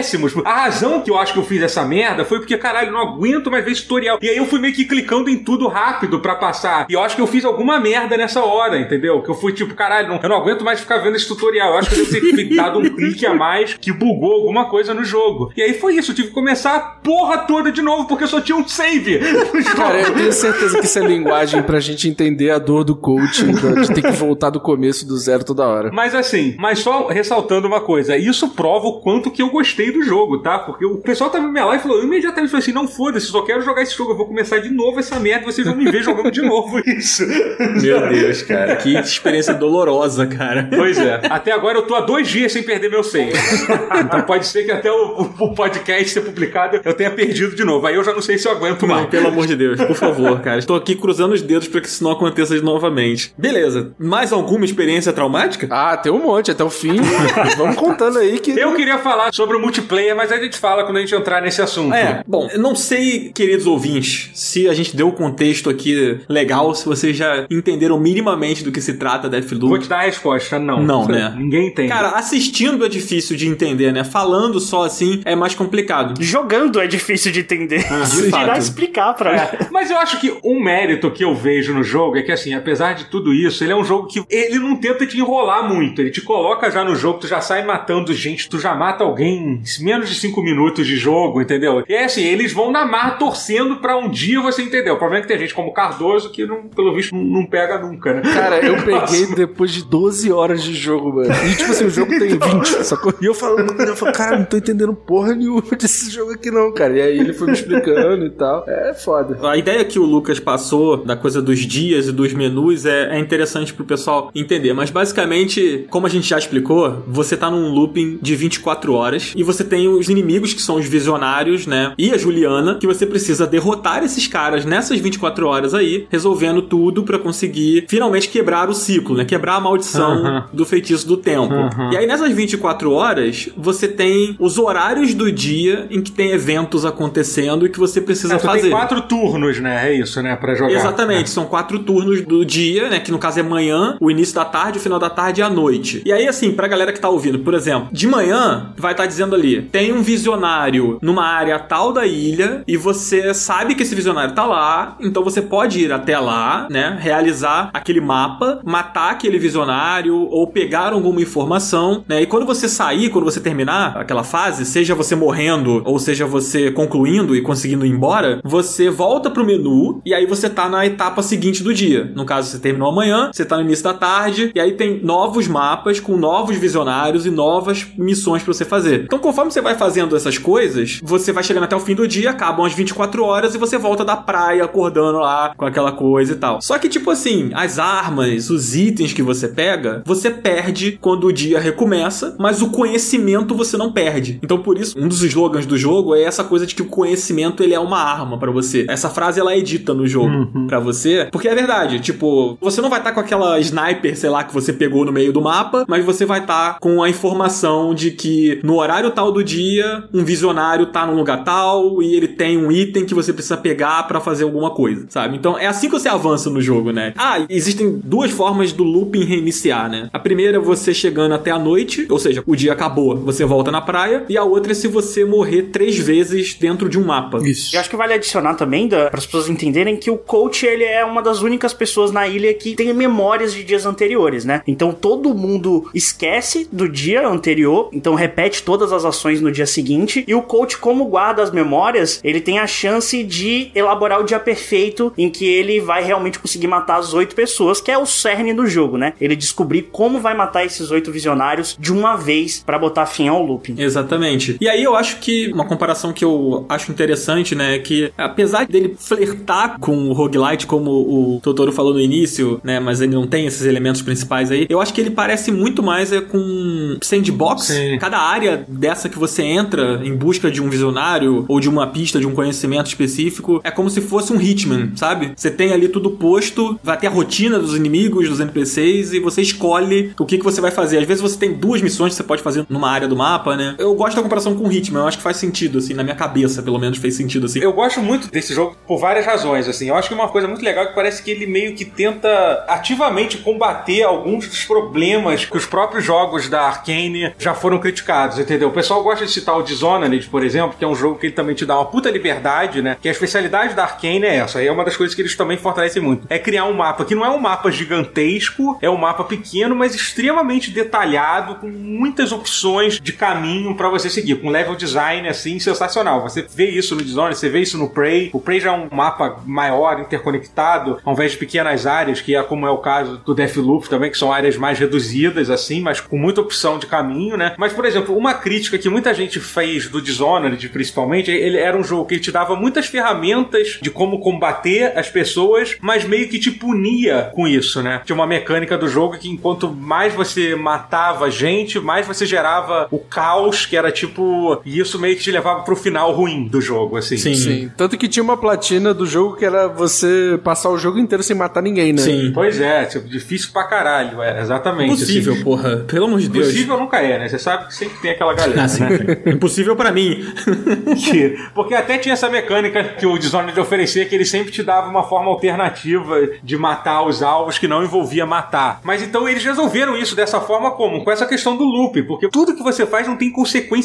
A razão que eu acho que eu fiz essa merda foi porque, caralho, eu não aguento mais ver esse tutorial. E aí eu fui meio que clicando em tudo rápido pra passar. E eu acho que eu fiz alguma merda nessa hora, entendeu? Que eu fui tipo, caralho, eu não aguento mais ficar vendo esse tutorial. Eu acho que eu devo ter dado um clique a mais que bugou alguma coisa no jogo. E aí foi isso, eu tive que começar a porra toda de novo, porque eu só tinha um save. Cara, eu tenho certeza que isso é linguagem pra gente entender a dor do coach, de ter que voltar do começo, do zero toda hora. Mas assim, só ressaltando uma coisa, isso prova o quanto que eu gostei do jogo, tá? Porque o pessoal tava na minha live e falou, imediatamente falou assim, não foda-se, só quero jogar esse jogo, eu vou começar de novo essa merda, vocês vão me ver jogando de novo isso. Meu Deus, cara, que experiência dolorosa, cara. Pois é, até agora eu tô há 2 dias sem perder meu save. Então pode ser que até o podcast ser publicado eu tenha perdido de novo, aí eu já não sei se eu aguento mais. Não, pelo amor de Deus, por favor, cara, estou aqui cruzando os dedos pra que isso não aconteça novamente. Beleza, mais alguma experiência traumática? Tem um monte, até o fim. Vamos contando aí que... Eu queria falar sobre o multiplayer, mas a gente fala quando a gente entrar nesse assunto. Bom, eu não sei, queridos ouvintes, se a gente deu o contexto aqui legal, se vocês já entenderam minimamente do que se trata Deathloop. Vou te dar a resposta, não. Não, né? Ninguém entende. Cara, assistindo é difícil de entender, né? Falando só assim, é mais complicado. Jogando é difícil de entender. De fato. Irá explicar pra mim. Mas eu acho que um mérito que eu vejo no jogo é que, assim, apesar de tudo isso, ele é um jogo que ele não tenta te enrolar muito. Ele te coloca já no jogo, tu já sai matando gente, tu já mata alguém em menos de 5 minutos de jogo, entendeu? E é assim, eles vão na mar torcendo pra um dia você entender. O problema é que tem gente como Cardoso que, não, pelo visto, não pega nunca, né? Cara, eu peguei depois de 12 horas de jogo, mano. E tipo assim, o jogo tem 20, sacou? E eu falando com ele, eu falo, cara, não tô entendendo porra nenhuma desse jogo aqui não, cara. E aí ele foi me explicando e tal. É foda. A ideia que o Lucas passou da coisa dos dias e dos menus é interessante pro pessoal entender. Mas basicamente, como a gente já explicou, você tá num looping de 24 horas e você tem os inimigos que são os visionários, né? E a Juliana, que você precisa derrotar esses caras nessas 24 horas aí, resolvendo tudo pra conseguir finalmente quebrar o ciclo, né? Quebrar a maldição do feitiço do tempo. E aí nessas 24 horas, você tem os horários do dia em que tem eventos acontecendo e que você precisa fazer. Tem 4 turnos, né? É isso, né? Pra jogar. Exatamente, são 4 turnos do dia, né? Que no caso é manhã, o início da tarde, o final da tarde e a noite. E aí, assim, pra galera que tá ouvindo, por exemplo, de manhã vai estar dizendo ali, tem um visionário numa área tal da ilha e você sabe que esse visionário tá lá, então você pode ir até lá, né? Realizar aquele mapa, matar aquele visionário ou pegar alguma informação, né? E quando você sair, quando você terminar aquela fase, seja você morrendo ou seja você concluindo e conseguindo ir embora, você volta pro menu e aí você tá na etapa seguinte do dia. No caso, você terminou amanhã, você tá no início da tarde e aí tem novos mapas com novos visionários e novas missões pra você fazer. Então, conforme você vai fazendo essas coisas, você vai chegando até o fim do dia, acabam as 24 horas e você volta da praia acordando lá com aquela coisa e tal. Só que, tipo assim, as armas, os itens que você pega, você perde quando o dia recomeça, mas o conhecimento você não perde. Então, por isso, um dos slogans do jogo é essa coisa de que o conhecimento, ele é uma arma pra você. Essa frase, ela é dita no jogo pra você, porque é verdade, tipo, você não vai estar com aquela sniper, sei lá, que você pegou no meio do mapa, mas você vai estar com a informação de que no horário tal do dia, um visionário tá num lugar tal e ele tem um item que você precisa pegar pra fazer alguma coisa, sabe? Então, é assim que você avança no jogo, né? Ah, existem 2 formas do looping reiniciar, né? A primeira é você chegando até a noite, ou seja, o dia acabou, você volta na praia, e a outra é se você morrer 3 vezes dentro de um mapa. Isso. Eu acho que vale adicionar também, para as pessoas entenderem que o coach, ele é uma das únicas pessoas na ilha que tem memórias de dias anteriores, né? Então todo mundo esquece do dia anterior, então repete todas as ações no dia seguinte, e o coach, como guarda as memórias, ele tem a chance de elaborar o dia perfeito em que ele vai realmente conseguir matar as 8 pessoas, que é o cerne do jogo, né? Ele descobrir como vai matar esses 8 visionários de uma vez pra botar fim ao looping. Exatamente. E aí eu acho que uma comparação que eu acho interessante, né, é que apesar dele flertar com o roguelite, como o Totoro falou no início, né, mas ele não tem esses elementos principais aí, eu acho que ele parece muito mais com sandbox. Sim. Cada área dessa que você entra em busca de um visionário ou de uma pista, de um conhecimento específico, é como se fosse um Hitman, sabe? Você tem ali tudo posto, vai ter a rotina dos inimigos, dos NPCs, e você escolhe o que você vai fazer. Às vezes você tem 2 missões que você pode fazer numa área do mapa, né? Eu gosto da comparação com o Hitman, eu acho que faz sentido, assim, na minha cabeça, pelo menos fez sentido, assim. Eu gosto muito desse jogo por várias razões, assim. Eu acho que uma coisa muito legal é que parece que ele meio que tenta ativamente combater alguns dos problemas que os próprios jogos da Arkane já foram criticados, entendeu? O pessoal gosta de citar o Dishonored, por exemplo, que é um jogo que ele também te dá uma puta liberdade, né? Que a especialidade da Arkane é essa. E é uma das coisas que eles também fortalecem muito. É criar um mapa que não é um mapa gigantesco, é um mapa pequeno, mas extremamente detalhado, com muitas opções de caminho pra você seguir, com level design, assim, sensacional. Você vê isso no Dishonored, você vê isso no Prey. O Prey já é um mapa maior, interconectado, ao invés de pequenas áreas, que é como é o caso do Deathloop também, que são áreas mais reduzidas, assim, mas com muita opção de caminho, né? Mas, por exemplo, uma crítica que muita gente fez do Dishonored, principalmente, ele era um jogo que ele te dava muitas ferramentas de como combater as pessoas, mas meio que te punia com isso, né? Tinha uma mecânica do jogo que enquanto mais você matava gente, mais você gerava o caos, que era tipo... E isso meio que te levava pro final ruim do jogo, assim. Sim. Tanto que tinha uma platina do jogo que era você passar o jogo inteiro sem matar ninguém, né? Sim. Pois é, tipo, difícil pra caralho, exatamente. Impossível, assim. Porra. Pelo amor de Deus. Impossível nunca é, né? Você sabe que sempre tem aquela galera, né? Impossível pra mim. Porque até tinha essa mecânica que o Dishonored oferecia, que ele sempre te dava uma forma alternativa de matar os alvos que não envolvia matar. Mas então eles resolveram isso dessa forma como? Com essa questão do loop, porque tudo que você faz não tem consequência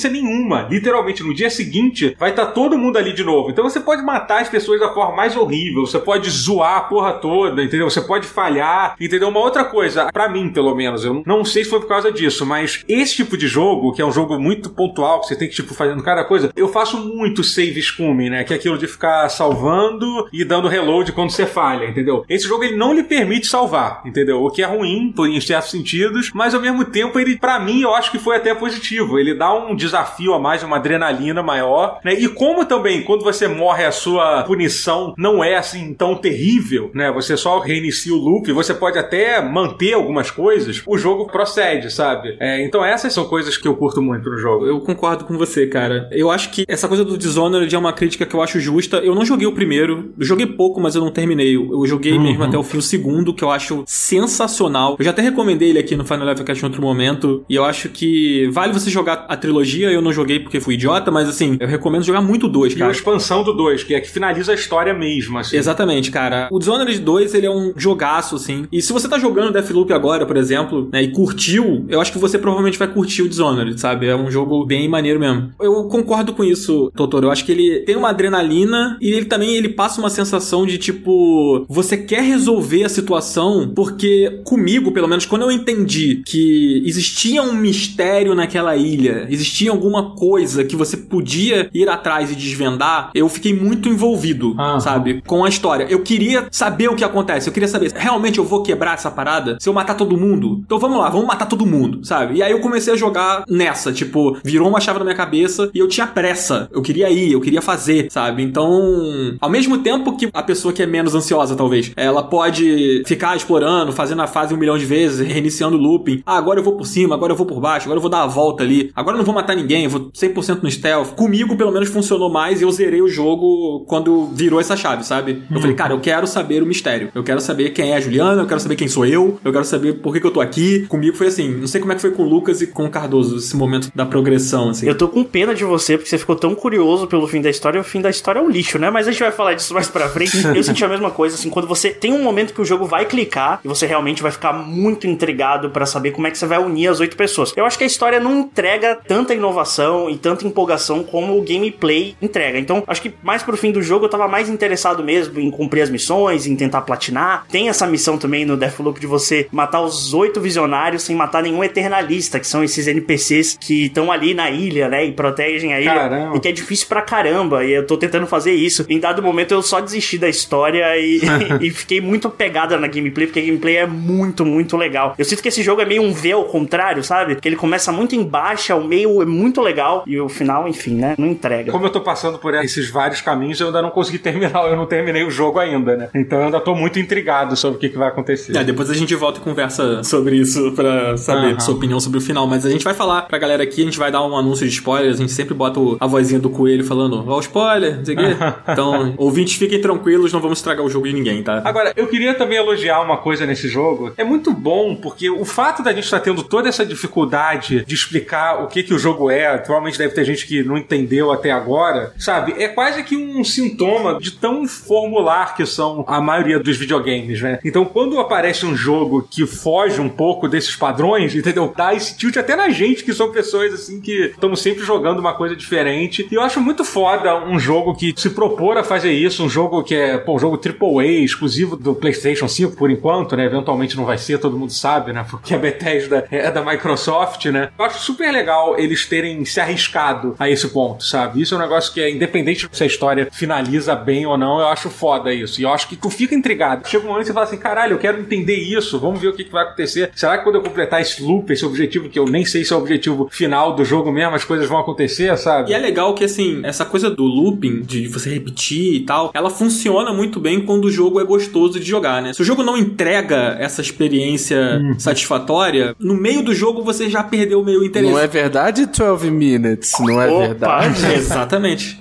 sequência nenhuma. Literalmente, no dia seguinte, vai estar todo mundo ali de novo. Então você pode matar as pessoas da forma mais horrível, você pode zoar a porra toda, entendeu? Você pode falhar, entendeu? Uma outra coisa, pra mim, pelo menos, eu não sei se foi por causa disso, mas esse tipo de jogo, que é um jogo muito pontual, que você tem que, tipo, fazendo cada coisa, eu faço muito save scum, né? Que é aquilo de ficar salvando e dando reload quando você falha, entendeu? Esse jogo, ele não lhe permite salvar, entendeu? O que é ruim, em certos sentidos, mas ao mesmo tempo, ele, pra mim, eu acho que foi até positivo. Ele dá um desafio a mais, uma adrenalina maior, né? E como também, quando você morre, a sua punição não é, assim, tão terrível, né? Você só reinicia o loop, você pode até manter algumas coisas, o jogo procede, sabe? Então essas são coisas que eu curto muito no jogo. Eu concordo com você, cara. Eu acho que essa coisa do Dishonored é uma crítica que eu acho justa. Eu não joguei o primeiro, eu joguei pouco, mas eu não terminei. Eu joguei mesmo até o fim o segundo, que eu acho sensacional. Eu já até recomendei ele aqui no Final Level Cast em outro momento, e eu acho que vale você jogar a trilogia. Eu não joguei porque fui idiota, mas assim, eu recomendo jogar muito o 2, cara. E a expansão do 2, que é que finaliza a história mesmo, assim. Exatamente, cara. O Dishonored 2, ele é um jogaço, assim. E se você tá jogando Deathloop agora, por exemplo, né, e curtiu, eu acho que você provavelmente vai curtir o Dishonored, sabe? É um jogo bem maneiro mesmo. Eu concordo com isso, Totoro. Eu acho que ele tem uma adrenalina e ele também passa uma sensação de, tipo, você quer resolver a situação porque comigo, pelo menos, quando eu entendi que existia um mistério naquela ilha, existia alguma coisa que você podia ir atrás e desvendar, eu fiquei muito envolvido, sabe? Com a história. Eu queria saber o que acontece. Eu queria saber, realmente eu vou quebrar essa parada? Se eu matar todo mundo? Então vamos lá, vamos matar todo mundo, sabe? E aí eu comecei a jogar nessa, tipo, virou uma chave na minha cabeça e eu tinha pressa. Eu queria ir, eu queria fazer, sabe? Então, ao mesmo tempo que a pessoa que é menos ansiosa, talvez, ela pode ficar explorando, fazendo a fase 1 milhão de vezes, reiniciando o looping. Agora eu vou por cima, agora eu vou por baixo, agora eu vou dar a volta ali. Agora eu não vou matar ninguém, eu vou 100% no stealth. Comigo, pelo menos, funcionou mais e eu zerei o jogo quando virou essa chave, sabe? Eu falei, cara, eu quero saber o mistério. Eu quero saber quem é a Juliana, eu quero saber quem sou eu quero saber por que eu tô aqui. Comigo foi assim, não sei como é que foi com o Lucas e com o Cardoso, esse momento da progressão, assim. Eu tô com pena de você, porque você ficou tão curioso pelo fim da história, e o fim da história é um lixo, né? Mas a gente vai falar disso mais pra frente. Eu senti a mesma coisa, assim, quando você tem um momento que o jogo vai clicar, e você realmente vai ficar muito intrigado pra saber como é que você vai unir as 8 pessoas. Eu acho que a história não entrega tanta inovação e tanta empolgação como o gameplay entrega. Então, acho que mais pro fim do jogo eu tava mais interessado mesmo em cumprir as missões, em tentar platinar. Tem essa missão também no Deathloop de você matar os 8 visionários sem matar nenhum eternalista, que são esses NPCs que estão ali na ilha, né, e protegem a ilha. Caramba. E que é difícil pra caramba, e eu tô tentando fazer isso. Em dado momento eu só desisti da história e fiquei muito apegada na gameplay, porque a gameplay é muito, muito legal. Eu sinto que esse jogo é meio um V ao contrário, sabe? Que ele começa muito em baixa, o meio é muito legal, e o final, enfim, né, não entrega. Como eu tô passando por esses vários caminhos, eu ainda não consegui terminar, eu não terminei o jogo ainda, né? Então eu ainda tô muito intrigado sobre o que vai acontecer. Depois a gente volta e conversa sobre isso pra saber sua opinião sobre o final, mas a gente vai falar pra galera aqui, a gente vai dar um anúncio de spoilers, a gente sempre bota a vozinha do coelho falando, ó, spoiler, não sei o quê. Então, ouvintes, fiquem tranquilos, não vamos estragar o jogo de ninguém, tá? Agora, eu queria também elogiar uma coisa nesse jogo. É muito bom, porque o fato da gente estar tendo toda essa dificuldade de explicar o que o jogo é, provavelmente deve ter gente que não entendeu até agora, sabe? É quase que um sintoma de tão formular que são a maioria dos videogames, né? Então, quando aparece um jogo que foge um pouco desses padrões, entendeu? Dá esse tilt até na gente, que são pessoas, assim, que estamos sempre jogando uma coisa diferente. E eu acho muito foda um jogo que se propor a fazer isso, um jogo que é, um jogo AAA, exclusivo do PlayStation 5, por enquanto, né? Eventualmente não vai ser, todo mundo sabe, né? Porque a Bethesda é da Microsoft, né? Eu acho super legal eles terem se arriscado a esse ponto, sabe? Isso é um negócio que é independente se a história finaliza bem ou não, eu acho foda isso. E eu acho que tu fica intrigado. Chega um momento que você fala assim, caralho, eu quero entender isso, vamos ver o que vai acontecer. Será que quando eu completar esse loop, esse objetivo, que eu nem sei se é o objetivo final do jogo mesmo, as coisas vão acontecer, sabe? E é legal que, assim, essa coisa do looping, de você repetir e tal, ela funciona muito bem quando o jogo é gostoso de jogar, né? Se o jogo não entrega essa experiência satisfatória, no meio do jogo você já perdeu meio o interesse. Não é verdade, 12 Minutes? Não é verdade? Exatamente.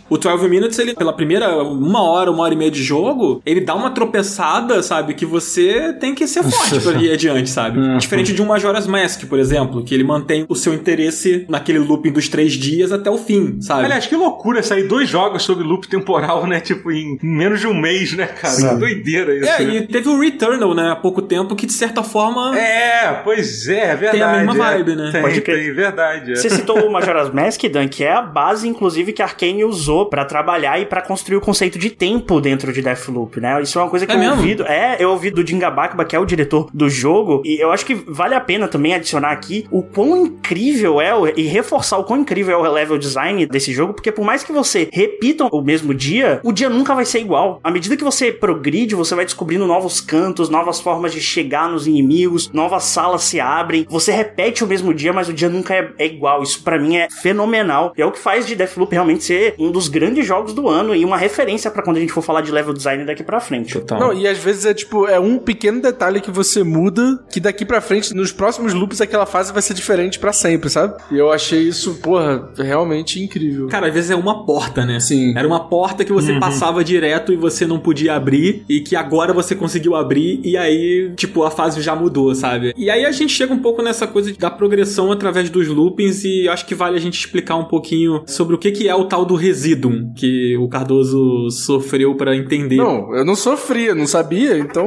O 12 Minutes, ele, pela primeira 1h de jogo, ele dá uma tropeçada, sabe, que você tem que ser forte pra ir adiante, sabe? Diferente de um Majora's Mask, por exemplo, que ele mantém o seu interesse naquele looping dos 3 dias até o fim, sabe? Aliás, que loucura sair 2 jogos sobre loop temporal, né? Tipo, em menos de um mês, né, cara? Que doideira isso. Né? E teve o Returnal, né, há pouco tempo, que de certa forma... Pois é verdade. Tem a mesma vibe, né? Pode crer, verdade. Você citou o Majora's Mask, Dan, que é a base, inclusive, que a Arkane usou pra trabalhar e pra construir o conceito de tempo dentro de Deathloop, né? Isso é uma coisa que eu ouvi do Jinga Bakba, que é o diretor do jogo, e eu acho que vale a pena também adicionar aqui o quão incrível e reforçar o quão incrível é o level design desse jogo, porque por mais que você repita o mesmo dia, o dia nunca vai ser igual. À medida que você progride, você vai descobrindo novos cantos, novas formas de chegar nos inimigos, novas salas se abrem, você repete o mesmo dia, mas o dia nunca é igual. Isso pra mim é fenomenal, e é o que faz de Deathloop realmente ser um dos grandes jogos do ano e uma referência pra quando a gente for falar de level design daqui pra frente. Total. Não, e às vezes é um pequeno detalhe que você muda, que daqui pra frente, nos próximos loops, aquela fase vai ser diferente pra sempre, sabe? E eu achei isso, realmente incrível. Cara, às vezes é uma porta, né? Sim. Era uma porta que você passava direto e você não podia abrir, e que agora você conseguiu abrir, e aí, tipo, a fase já mudou, sabe? E aí a gente chega um pouco nessa coisa da progressão através dos loopings, e acho que vale a gente explicar um pouquinho sobre o que é o tal do Residuum, que o Cardoso sofreu pra entender. Não, eu não sofria, não sabia, então...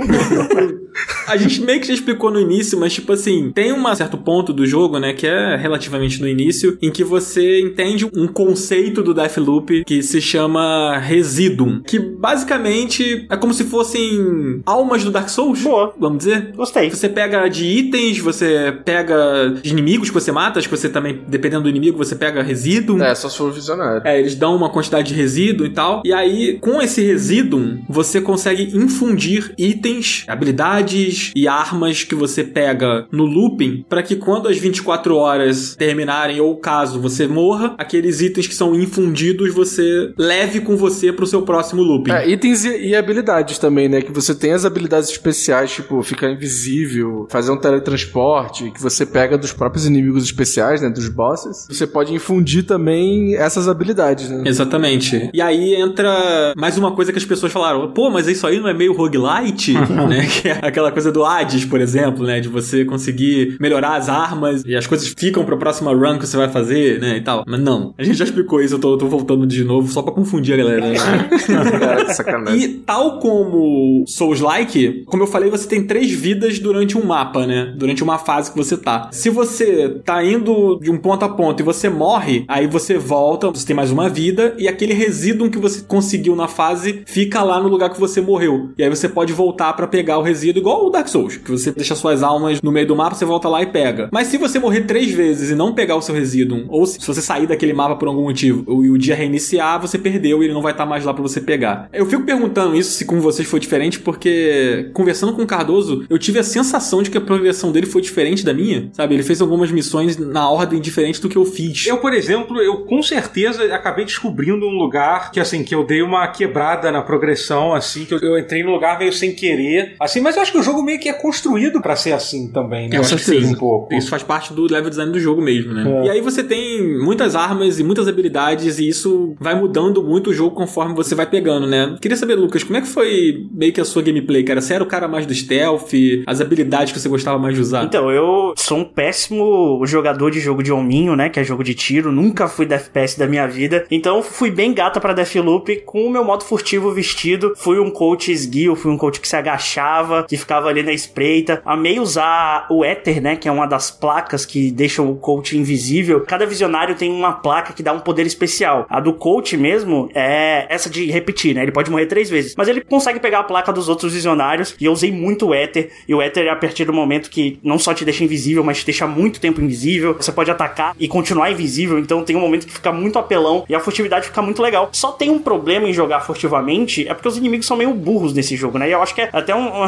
A gente meio que já explicou no início, mas tipo assim, tem um certo ponto do jogo, né, que é relativamente no início, em que você entende um conceito do Deathloop que se chama Residuum, que basicamente é como se fossem almas do Dark Souls. Boa. Vamos dizer? Gostei. Você pega de itens, você pega de inimigos que você mata, acho que você também, dependendo do inimigo, você pega Residuum. Só se for visionário. Eles dão uma quantidade de resíduo e tal. E aí, com esse Residuum, você consegue infundir itens, habilidades e armas que você pega no looping, para que quando as 24 horas terminarem, ou caso você morra, aqueles itens que são infundidos, você leve com você pro seu próximo looping. Itens e habilidades também, né? Que você tem as habilidades especiais, tipo, ficar invisível, fazer um teletransporte, que você pega dos próprios inimigos especiais, né? Dos bosses. Você pode infundir também essas habilidades, né? Exatamente. E aí entra mais uma coisa que as pessoas falaram, pô, mas isso aí não é meio roguelite? Né? Que é aquela coisa do Hades, por exemplo, né? De você conseguir melhorar as armas e as coisas ficam pra próxima run que você vai fazer, né? E tal. Mas não. A gente já explicou isso, eu tô voltando de novo só pra confundir a galera, né? Cara, que sacanagem. E tal como Souls-like, como eu falei, você tem 3 vidas durante um mapa, né? Durante uma fase que você tá. Se você tá indo de um ponto a ponto e você morre, aí você volta, você tem mais uma vida e aquele resíduo que você conseguiu na fase fica lá no lugar que você morreu. E aí você pode voltar pra pegar o resíduo, igual o Dark Souls, que você deixa suas almas no meio do mapa, você volta lá e pega. Mas se você morrer 3 vezes e não pegar o seu resíduo, ou se você sair daquele mapa por algum motivo e o dia reiniciar, você perdeu e ele não vai estar mais lá pra você pegar. Eu fico perguntando isso se com vocês foi diferente, porque conversando com o Cardoso, eu tive a sensação de que a progressão dele foi diferente da minha, sabe? Ele fez algumas missões na ordem diferente do que eu fiz. Eu, por exemplo, com certeza acabei descobrindo um lugar que, assim, que eu dei uma quebrada na progressão, assim, que eu entrei no lugar meio sem querer, assim, mas eu acho que o jogo meio que é construído pra ser assim também, né? Eu acho que sim, um pouco. Isso faz parte do level design do jogo mesmo, né? E aí você tem muitas armas e muitas habilidades e isso vai mudando muito o jogo conforme você vai pegando, né? Queria saber, Lucas, como é que foi meio que a sua gameplay, cara? Você era o cara mais do stealth, as habilidades que você gostava mais de usar? Então, eu sou um péssimo jogador de jogo de hominho, né? Que é jogo de tiro. Nunca fui da FPS da minha vida. Então, fui bem gata pra Deathloop com o meu modo furtivo vestido. Fui um coach esguio, fui um coach que se agachava, que ficava ali na espreita. Amei usar o Éter, né? Que é uma das placas que deixam o coach invisível. Cada visionário tem uma placa que dá um poder especial. A do coach mesmo é essa de repetir, né? Ele pode morrer 3 vezes. Mas ele consegue pegar a placa dos outros visionários. E eu usei muito o Éter. E o Éter é a partir do momento que não só te deixa invisível, mas te deixa muito tempo invisível. Você pode atacar e continuar invisível. Então tem um momento que fica muito apelão. E a furtividade fica muito legal. Só tem um problema em jogar furtivamente. É porque os inimigos são meio burros nesse jogo, né? E eu acho que é até um recurso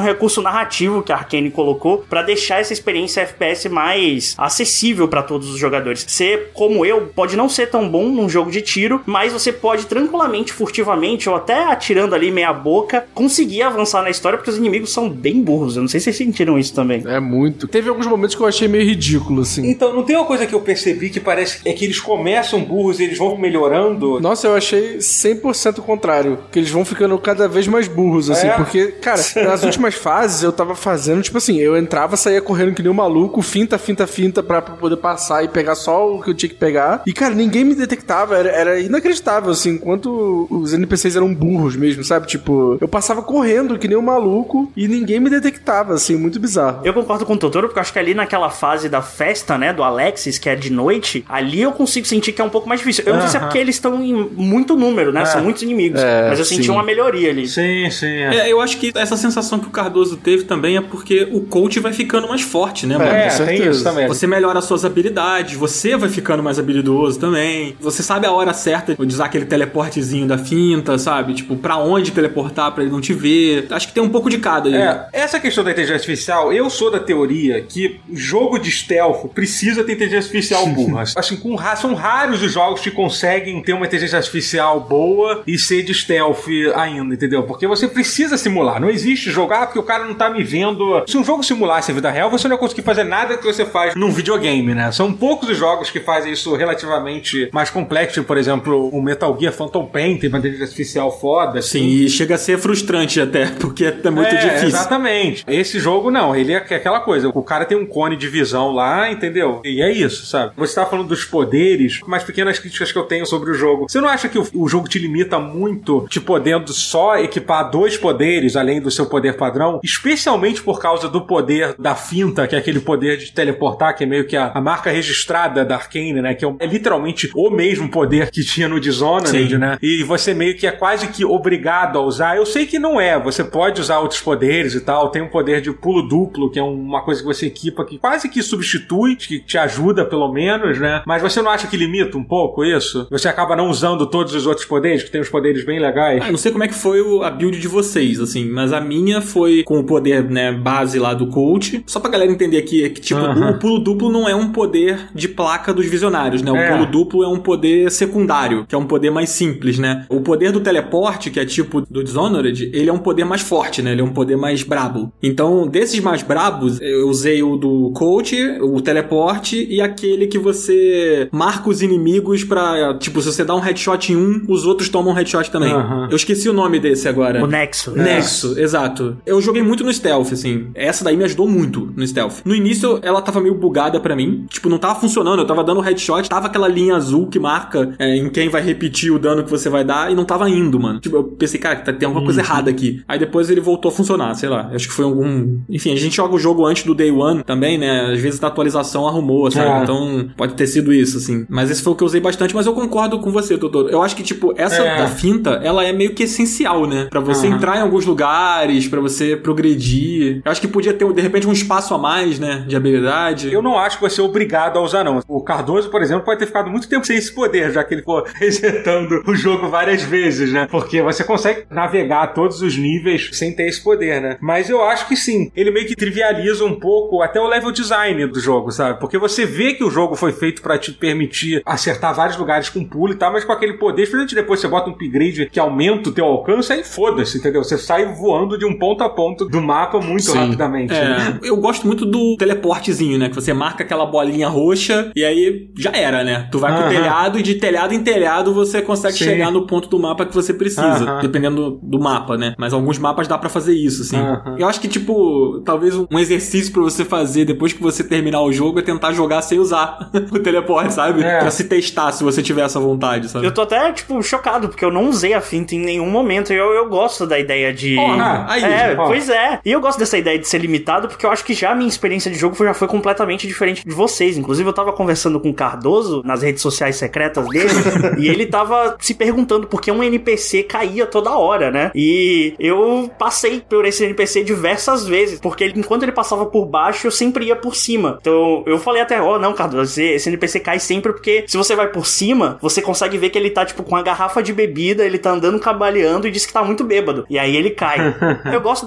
narrativo que a Arkane colocou pra deixar essa experiência FPS mais acessível pra todos os jogadores. Você, como eu, pode não ser tão bom num jogo de tiro, mas você pode tranquilamente, furtivamente, ou até atirando ali meia boca, conseguir avançar na história, porque os inimigos são bem burros. Eu não sei se vocês sentiram isso também. É muito. Teve alguns momentos que eu achei meio ridículo, assim. Então, não tem uma coisa que eu percebi que parece é que eles começam burros e eles vão melhorando? Nossa, eu achei 100% o contrário. Que eles vão ficando cada vez mais burros, assim. Porque, cara, nas últimas fases eu tava fazendo, tipo assim, eu entrava, saía correndo que nem um maluco, finta pra poder passar e pegar só o que eu tinha que pegar. E, cara, ninguém me detectava. Era inacreditável, assim, enquanto os NPCs eram burros mesmo, sabe? Tipo, eu passava correndo que nem um maluco e ninguém me detectava, assim, muito bizarro. Eu concordo com o Totoro, porque eu acho que ali naquela fase da festa, né, do Alexis, que é de noite, ali eu consigo sentir que é um pouco mais difícil. Eu não sei se é porque eles estão em muito número, né? São muitos inimigos. Mas eu senti uma melhoria ali. Sim. Eu acho que essa sensação que o Cardoso teve também é porque o coach vai ficando mais forte, né, mano? Tem isso também. Você melhora as suas habilidades, você vai ficando mais habilidoso também. Você sabe a hora certa de usar aquele teleportezinho da finta, sabe? Tipo, pra onde teleportar pra ele não te ver. Acho que tem um pouco de cada aí. Essa questão da inteligência artificial, eu sou da teoria que jogo de stealth precisa ter inteligência artificial burra. Assim, são raros os jogos que conseguem ter uma inteligência artificial boa e ser de stealth ainda, entendeu? Porque você precisa simular. Não existe jogar porque o cara não tá me vendo. Se um jogo simulasse a vida real, você não ia conseguir fazer nada que você faz num videogame, né? São poucos os jogos que fazem isso relativamente mais complexo. Por exemplo, o Metal Gear Phantom Pain tem uma inteligência artificial foda. Sim, e chega a ser frustrante até, porque é muito difícil. Exatamente. Esse jogo não, ele é aquela coisa. O cara tem um cone de visão lá, entendeu? E é isso, sabe? Você tá falando dos poderes, mais pequenas críticas que eu tenho sobre o jogo. Você não acha que o jogo te limita muito, te podendo só equipar 2 poderes, além do seu poder padrão? Especialmente por causa do poder da finta, que é aquele poder de teleportar, que é meio que a marca registrada da Arkane, né? Que é literalmente o mesmo poder que tinha no Dishonored, né? E você meio que é quase que obrigado a usar. Eu sei que não é. Você pode usar outros poderes e tal. Tem um poder de pulo duplo, que é uma coisa que você equipa que quase que substitui, que te ajuda pelo menos, né? Mas você não acha que limita um pouco isso? Você acaba não usando todos os outros poderes, que tem uns poderes bem legais? Eu não sei como é que foi a build de vocês, assim, mas a minha foi com o poder, né, base lá do coach. Só pra galera entender aqui, é que, tipo, o pulo duplo não é um poder de placa dos visionários, né? O pulo duplo é um poder secundário, que é um poder mais simples, né? O poder do teleporte, que é tipo do Dishonored, ele é um poder mais forte, né? Ele é um poder mais brabo. Então, desses mais brabos, eu usei o do coach, o teleporte e aquele que você marca os inimigos pra, tipo, se você dá um headshot em um, os outros tomam um headshot também. Eu esqueci o nome desse agora. O Nexo. Nexo, exato. Eu joguei muito no stealth, assim. Essa daí me ajudou muito no stealth. No início, ela tava meio bugada pra mim. Tipo, não tava funcionando. Eu tava dando headshot, tava aquela linha azul que marca em quem vai repetir o dano que você vai dar e não tava indo, mano. Tipo, eu pensei, cara, tem alguma coisa errada aqui. Aí depois ele voltou a funcionar, sei lá. Acho que foi algum... Enfim, a gente joga o jogo antes do Day One também, né? Às vezes a atualização arrumou, sabe? Então, pode ter sido isso, assim. Mas esse foi o que eu usei bastante, mas eu concordo com você, Totoro. Eu acho que, tipo, essa da finta, ela é meio que essencial, né? Pra você entrar em alguns lugares, pra você progredir. Eu acho que podia ter, de repente, um espaço a mais, né? De habilidade. Eu não acho que você é obrigado a usar, não. O Cardoso, por exemplo, pode ter ficado muito tempo sem esse poder, já que ele ficou resetando o jogo várias vezes, né? Porque você consegue navegar todos os níveis sem ter esse poder, né? Mas eu acho que sim, ele meio que trivializa um pouco até o level design do jogo, sabe? Porque você vê que o jogo foi feito pra te permitir acertar vários lugares com pulo e tal, mas com aquele poder, especialmente depois você bota um upgrade que aumenta o teu alcance, aí foda-se, entendeu? Você sai voando de um ponto a ponto do mapa muito rapidamente. Né? Eu gosto muito do teleportezinho, né? Que você marca aquela bolinha roxa e aí já era, né? Tu vai pro telhado e de telhado em telhado você consegue chegar no ponto do mapa que você precisa, dependendo do mapa, né? Mas alguns mapas dá pra fazer isso, assim. Eu acho que, tipo, talvez um exercício pra você fazer depois que você terminar o jogo é tentar jogar sem usar o teleporte, sabe? Pra se testar, se você tiver essa vontade, sabe? Eu tô até, tipo, chocado, porque eu não usei a finta em nenhum momento. Eu gosto da ideia de... Pois é. E eu gosto dessa ideia de ser limitado, porque eu acho que já a minha experiência de jogo já foi completamente diferente de vocês. Inclusive, eu tava conversando com o Cardoso nas redes sociais secretas dele, e ele tava se perguntando por que um NPC caía toda hora, né? E eu passei por esse NPC diversas vezes, porque enquanto ele passava por baixo, eu sempre ia por cima. Então, eu falei até, não, Cardoso, esse NPC cai sempre porque se você vai por cima, você consegue ver que ele tá, tipo, com a garrafa de bebida, ele tá andando cambaleando e diz que tá muito bêbado. E aí ele cai. Eu gosto dessas limitações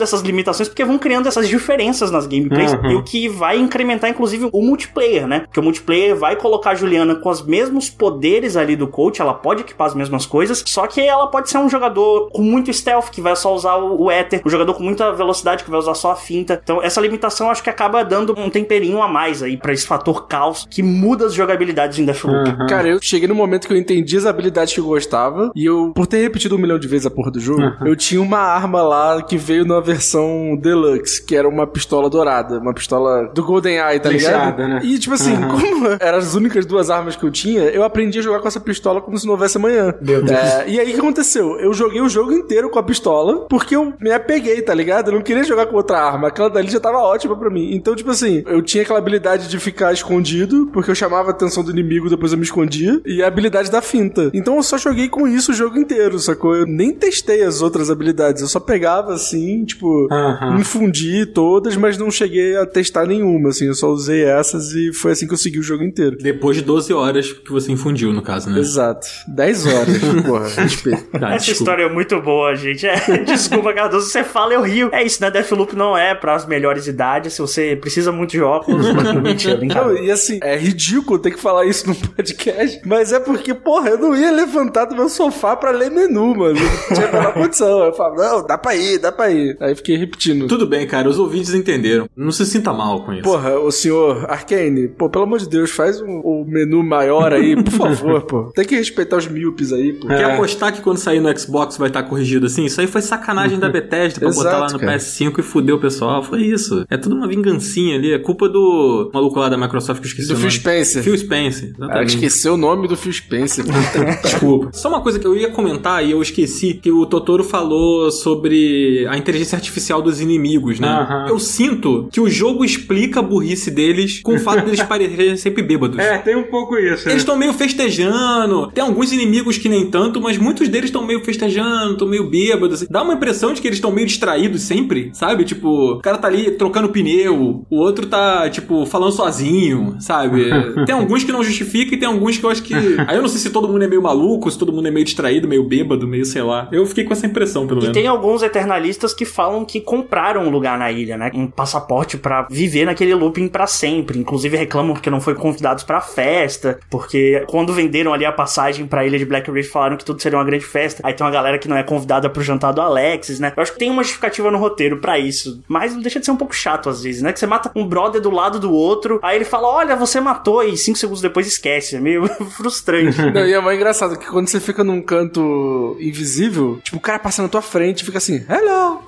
limitações, porque vão criando essas diferenças nas gameplays, e o que vai incrementar, inclusive, o multiplayer, né? Porque o multiplayer vai colocar a Juliana com os mesmos poderes ali do coach, ela pode equipar as mesmas coisas, só que ela pode ser um jogador com muito stealth, que vai só usar o Ether, um jogador com muita velocidade, que vai usar só a finta. Então, essa limitação, acho que acaba dando um temperinho a mais aí, pra esse fator caos, que muda as jogabilidades em Deathloop. Cara, eu cheguei no momento que eu entendi as habilidades que eu gostava, e eu, por ter repetido 1 milhão de vezes a porra do jogo, eu tinha uma arma lá que veio na versão Deluxe, que era uma pistola dourada, uma pistola do GoldenEye, tá ligado? Né? E, tipo assim, como eram as únicas 2 armas que eu tinha, eu aprendi a jogar com essa pistola como se não houvesse amanhã. Meu Deus. E aí, o que aconteceu? Eu joguei o jogo inteiro com a pistola, porque eu me apeguei, tá ligado? Eu não queria jogar com outra arma. Aquela dali já tava ótima pra mim. Então, tipo assim, eu tinha aquela habilidade de ficar escondido, porque eu chamava a atenção do inimigo, depois eu me escondia, e a habilidade da finta. Então, eu só joguei com isso o jogo inteiro, sacou? Eu nem testei as outras habilidades. Eu só pegava, assim, tipo, infundi todas, mas não cheguei a testar nenhuma, assim. Eu só usei essas e foi assim que eu segui o jogo inteiro. Depois de 12 horas que você infundiu, no caso, né? Exato. 10 horas, porra. Respeito. Essa história é muito boa, gente. Desculpa, Cardoso, você fala, eu rio. É isso, né? Deathloop não é para as melhores idades. Se você precisa muito de óculos, mentira, não, e assim, é ridículo ter que falar isso no podcast, mas é porque, porra, eu não ia levantar do meu sofá pra ler menu, mano. Não tinha a menor condição. Eu falo, não, dá pra ir. Aí fiquei repetindo. Tudo bem, cara, os ouvintes entenderam. Não se sinta mal com isso. Porra, o senhor Arcane, pô, pelo amor de Deus, faz um menu maior aí, por favor, pô. Tem que respeitar os míopes aí, pô. Quer apostar que quando sair no Xbox vai estar corrigido assim? Isso aí foi sacanagem da Bethesda pra botar lá no PS5 e fuder o pessoal. Foi isso. É tudo uma vingancinha ali. É culpa do maluco lá da Microsoft que eu esqueci o nome. Do Phil Spencer. Phil Spencer, exatamente. Esqueceu o nome do Phil Spencer. Desculpa. Só uma coisa que eu ia comentar e eu esqueci, que o Totoro falou sobre a inteligência artificial dos inimigos, né? Eu sinto que o jogo explica a burrice deles com o fato deles parecerem sempre bêbados. Tem um pouco isso. Eles estão meio festejando. Tem alguns inimigos que nem tanto, mas muitos deles estão meio festejando, estão meio bêbados. Dá uma impressão de que eles estão meio distraídos sempre, sabe? Tipo, o cara tá ali trocando pneu, o outro tá, tipo, falando sozinho, sabe? Tem alguns que não justificam e tem alguns que eu acho que... Aí eu não sei se todo mundo é meio maluco, se todo mundo é meio distraído, meio bêbado, meio sei lá. Eu fiquei com essa impressão, pelo menos. E tem alguns eternalistas que falam que compraram um lugar na ilha, né? Um passaporte pra viver naquele looping pra sempre. Inclusive reclamam porque não foram convidados pra festa, porque quando venderam ali a passagem pra ilha de Black Reef, falaram que tudo seria uma grande festa. Aí tem uma galera que não é convidada pro jantar do Alexis, né? Eu acho que tem uma justificativa no roteiro pra isso, mas não deixa de ser um pouco chato às vezes, né? Que você mata um brother do lado do outro, aí ele fala, olha, você matou, e 5 segundos depois esquece. É meio frustrante. Não, e é mais engraçado que quando você fica num canto invisível, tipo, o cara passa na tua frente e fica assim, hello,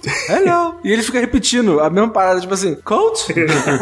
e ele fica repetindo a mesma parada, tipo assim, coach,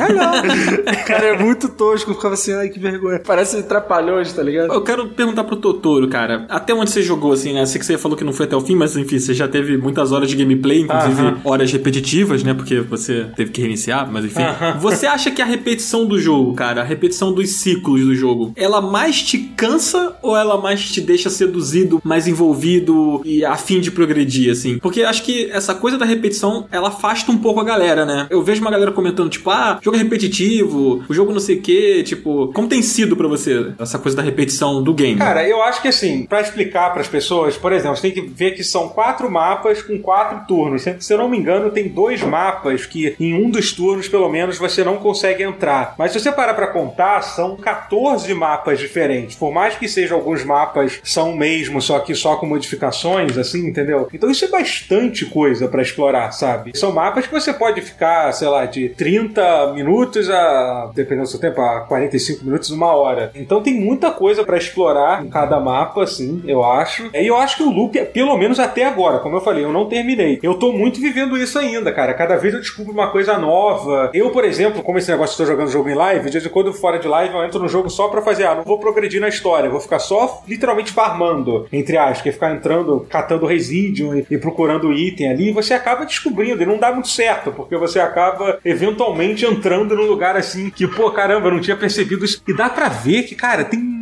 hello. Cara, é muito tosco, eu ficava assim, ai, que vergonha. Parece trapalhões, tá ligado? Eu quero perguntar pro Totoro, cara, até onde você jogou, assim, né? Sei que você falou que não foi até o fim, mas enfim, você já teve muitas horas de gameplay, inclusive horas repetitivas, né? Porque você teve que reiniciar, mas enfim. Você acha que a repetição do jogo, cara, a repetição dos ciclos do jogo, ela mais te cansa ou ela mais te deixa seduzido, mais envolvido e a fim de progredir, assim? Porque acho que essa coisa da repetição, ela afasta um pouco a galera, né? Eu vejo uma galera comentando, tipo, o jogo é repetitivo, o jogo não sei o quê, tipo, como tem sido pra você essa coisa da repetição do game? Cara, eu acho que assim, pra explicar pras pessoas, por exemplo, você tem que ver que são 4 mapas com 4 turnos. Se eu não me engano, tem 2 mapas que em um dos turnos, pelo menos, você não consegue entrar. Mas se você parar pra contar, são 14 mapas diferentes. Por mais que sejam alguns mapas são o mesmo, só que só com modificações, assim, entendeu? Então isso é bastante coisa pra explorar, sabe? São mapas que você pode ficar, sei lá, de 30 minutos a, dependendo do seu tempo, a 45 minutos, 1 hora. Então tem muita coisa pra explorar em cada mapa, assim, eu acho. E eu acho que o loop, pelo menos até agora, como eu falei, eu não terminei. Eu tô muito vivendo isso ainda, cara. Cada vez eu descubro uma coisa nova. Eu, por exemplo, como esse negócio de estou jogando jogo em live, de vez em quando fora de live eu entro no jogo só pra fazer, não vou progredir na história, vou ficar só literalmente farmando, entre aspas, que é ficar entrando, catando residuum e procurando item ali, e você acaba descobrindo, e não dá muito certo, porque você acaba eventualmente entrando num lugar assim, que, pô, caramba, eu não tinha percebido isso. E dá pra ver que, cara, tem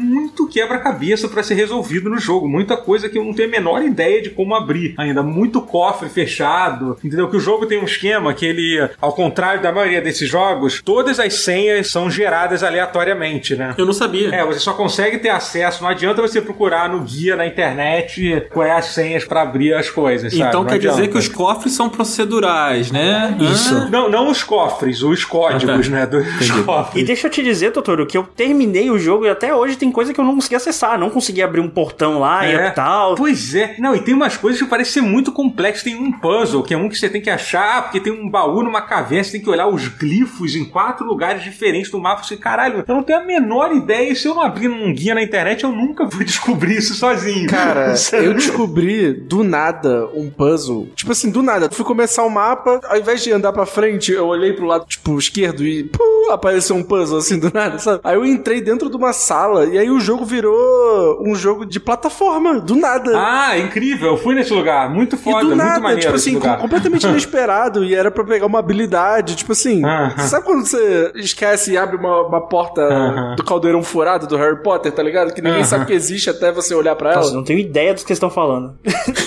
muito quebra-cabeça pra ser resolvido no jogo. Muita coisa que eu não tenho a menor ideia de como abrir ainda. Muito cofre fechado, entendeu? Que o jogo tem um esquema que ele, ao contrário da maioria desses jogos, todas as senhas são geradas aleatoriamente, né? Eu não sabia. Você só consegue ter acesso, não adianta você procurar no guia na internet quais as senhas pra abrir as coisas, sabe? Então não quer adianta. dizer que os cofres são procedurais, né? Isso. Não os cofres, os códigos, né? Dos cofres. E deixa eu te dizer, Totoro, que eu terminei o jogo e até hoje tem coisa que eu não consegui acessar. Não consegui abrir um portão lá e tal. Pois é. Não, e tem umas coisas que parecem ser muito complexas. Tem um puzzle, que é um que você tem que achar, porque tem um baú numa caverna, você tem que olhar os glifos em 4 lugares diferentes do mapa. Você, caralho, eu não tenho a menor ideia. E se eu não abrir um guia na internet, eu nunca vou descobrir isso sozinho. Cara, eu descobri do nada um puzzle. Tipo assim, do nada. Fui começar o mapa, ao invés de andar pra frente, eu olhei pro lado, tipo, esquerdo e apareceu um puzzle assim do nada, sabe? Aí eu entrei dentro de uma sala e aí o jogo virou um jogo de plataforma, do nada. Ah, incrível. Eu fui nesse lugar. Muito foda, e do nada, muito maneiro. tipo assim, completamente inesperado. E era pra pegar uma habilidade. Tipo assim, sabe quando você esquece e abre uma porta do caldeirão furado do Harry Potter, tá ligado? Que ninguém sabe que existe até você olhar pra ela. Nossa, não tenho ideia do que vocês estão falando.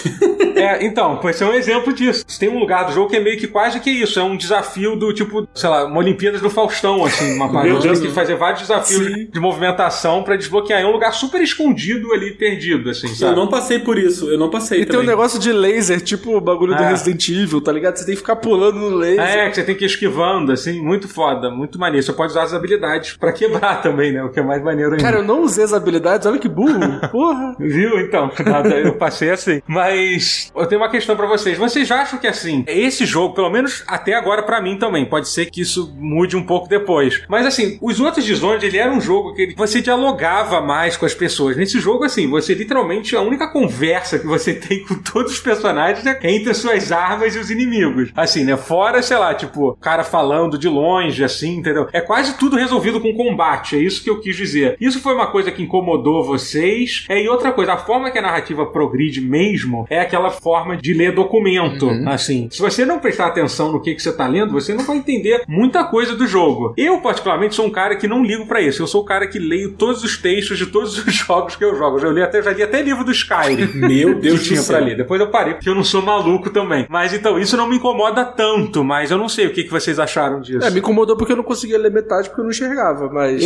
Então, pode ser um exemplo disso. Tem um lugar do jogo que é meio que quase que isso. É um desafio do tipo, sei lá, uma Olimpíadas do Faustão, assim, uma parte. Você tem que fazer vários desafios de movimentação pra desbloquear. É um lugar super escondido ali, perdido, assim, sabe? Eu não passei por isso, eu não passei. E tem um negócio de laser, tipo o bagulho do Resident Evil, tá ligado? Você tem que ficar pulando no laser. Que você tem que ir esquivando, assim, muito foda, muito maneiro. Você pode usar as habilidades pra quebrar também, né? O que é mais maneiro ainda. Cara, eu não usei as habilidades, olha que burro. Porra. Viu? Então, nada, eu passei assim. Mas eu tenho uma questão pra vocês. Vocês acham que, assim, esse jogo, pelo menos até agora pra mim também, pode ser que isso mude um pouco depois. Mas, assim, os outros Dishonored, ele era um jogo que você dialogava mais com as pessoas. Nesse jogo, assim, você literalmente, a única conversa que você tem com todos os personagens é entre as suas armas e os inimigos. Assim, né? Fora, sei lá, tipo, cara falando de longe, assim, entendeu? É quase tudo resolvido com combate. É isso que eu quis dizer. Isso foi uma coisa que incomodou vocês. E outra coisa, a forma que a narrativa progride mesmo é aquela forma de ler documento. Assim, se você não prestar atenção no que você tá lendo, você não vai entender muita coisa do jogo. Eu, particularmente, sou um cara que não ligo pra isso. Eu sou o cara que leio todos os textos de todos os jogos que eu jogo. Já li até livro do Skyrim. Meu Deus que tinha do céu. pra ler. Depois eu parei, porque eu não sou maluco também. Mas então, isso não me incomoda tanto, mas eu não sei o que vocês acharam disso. Me incomodou porque eu não conseguia ler metade porque eu não enxergava, mas...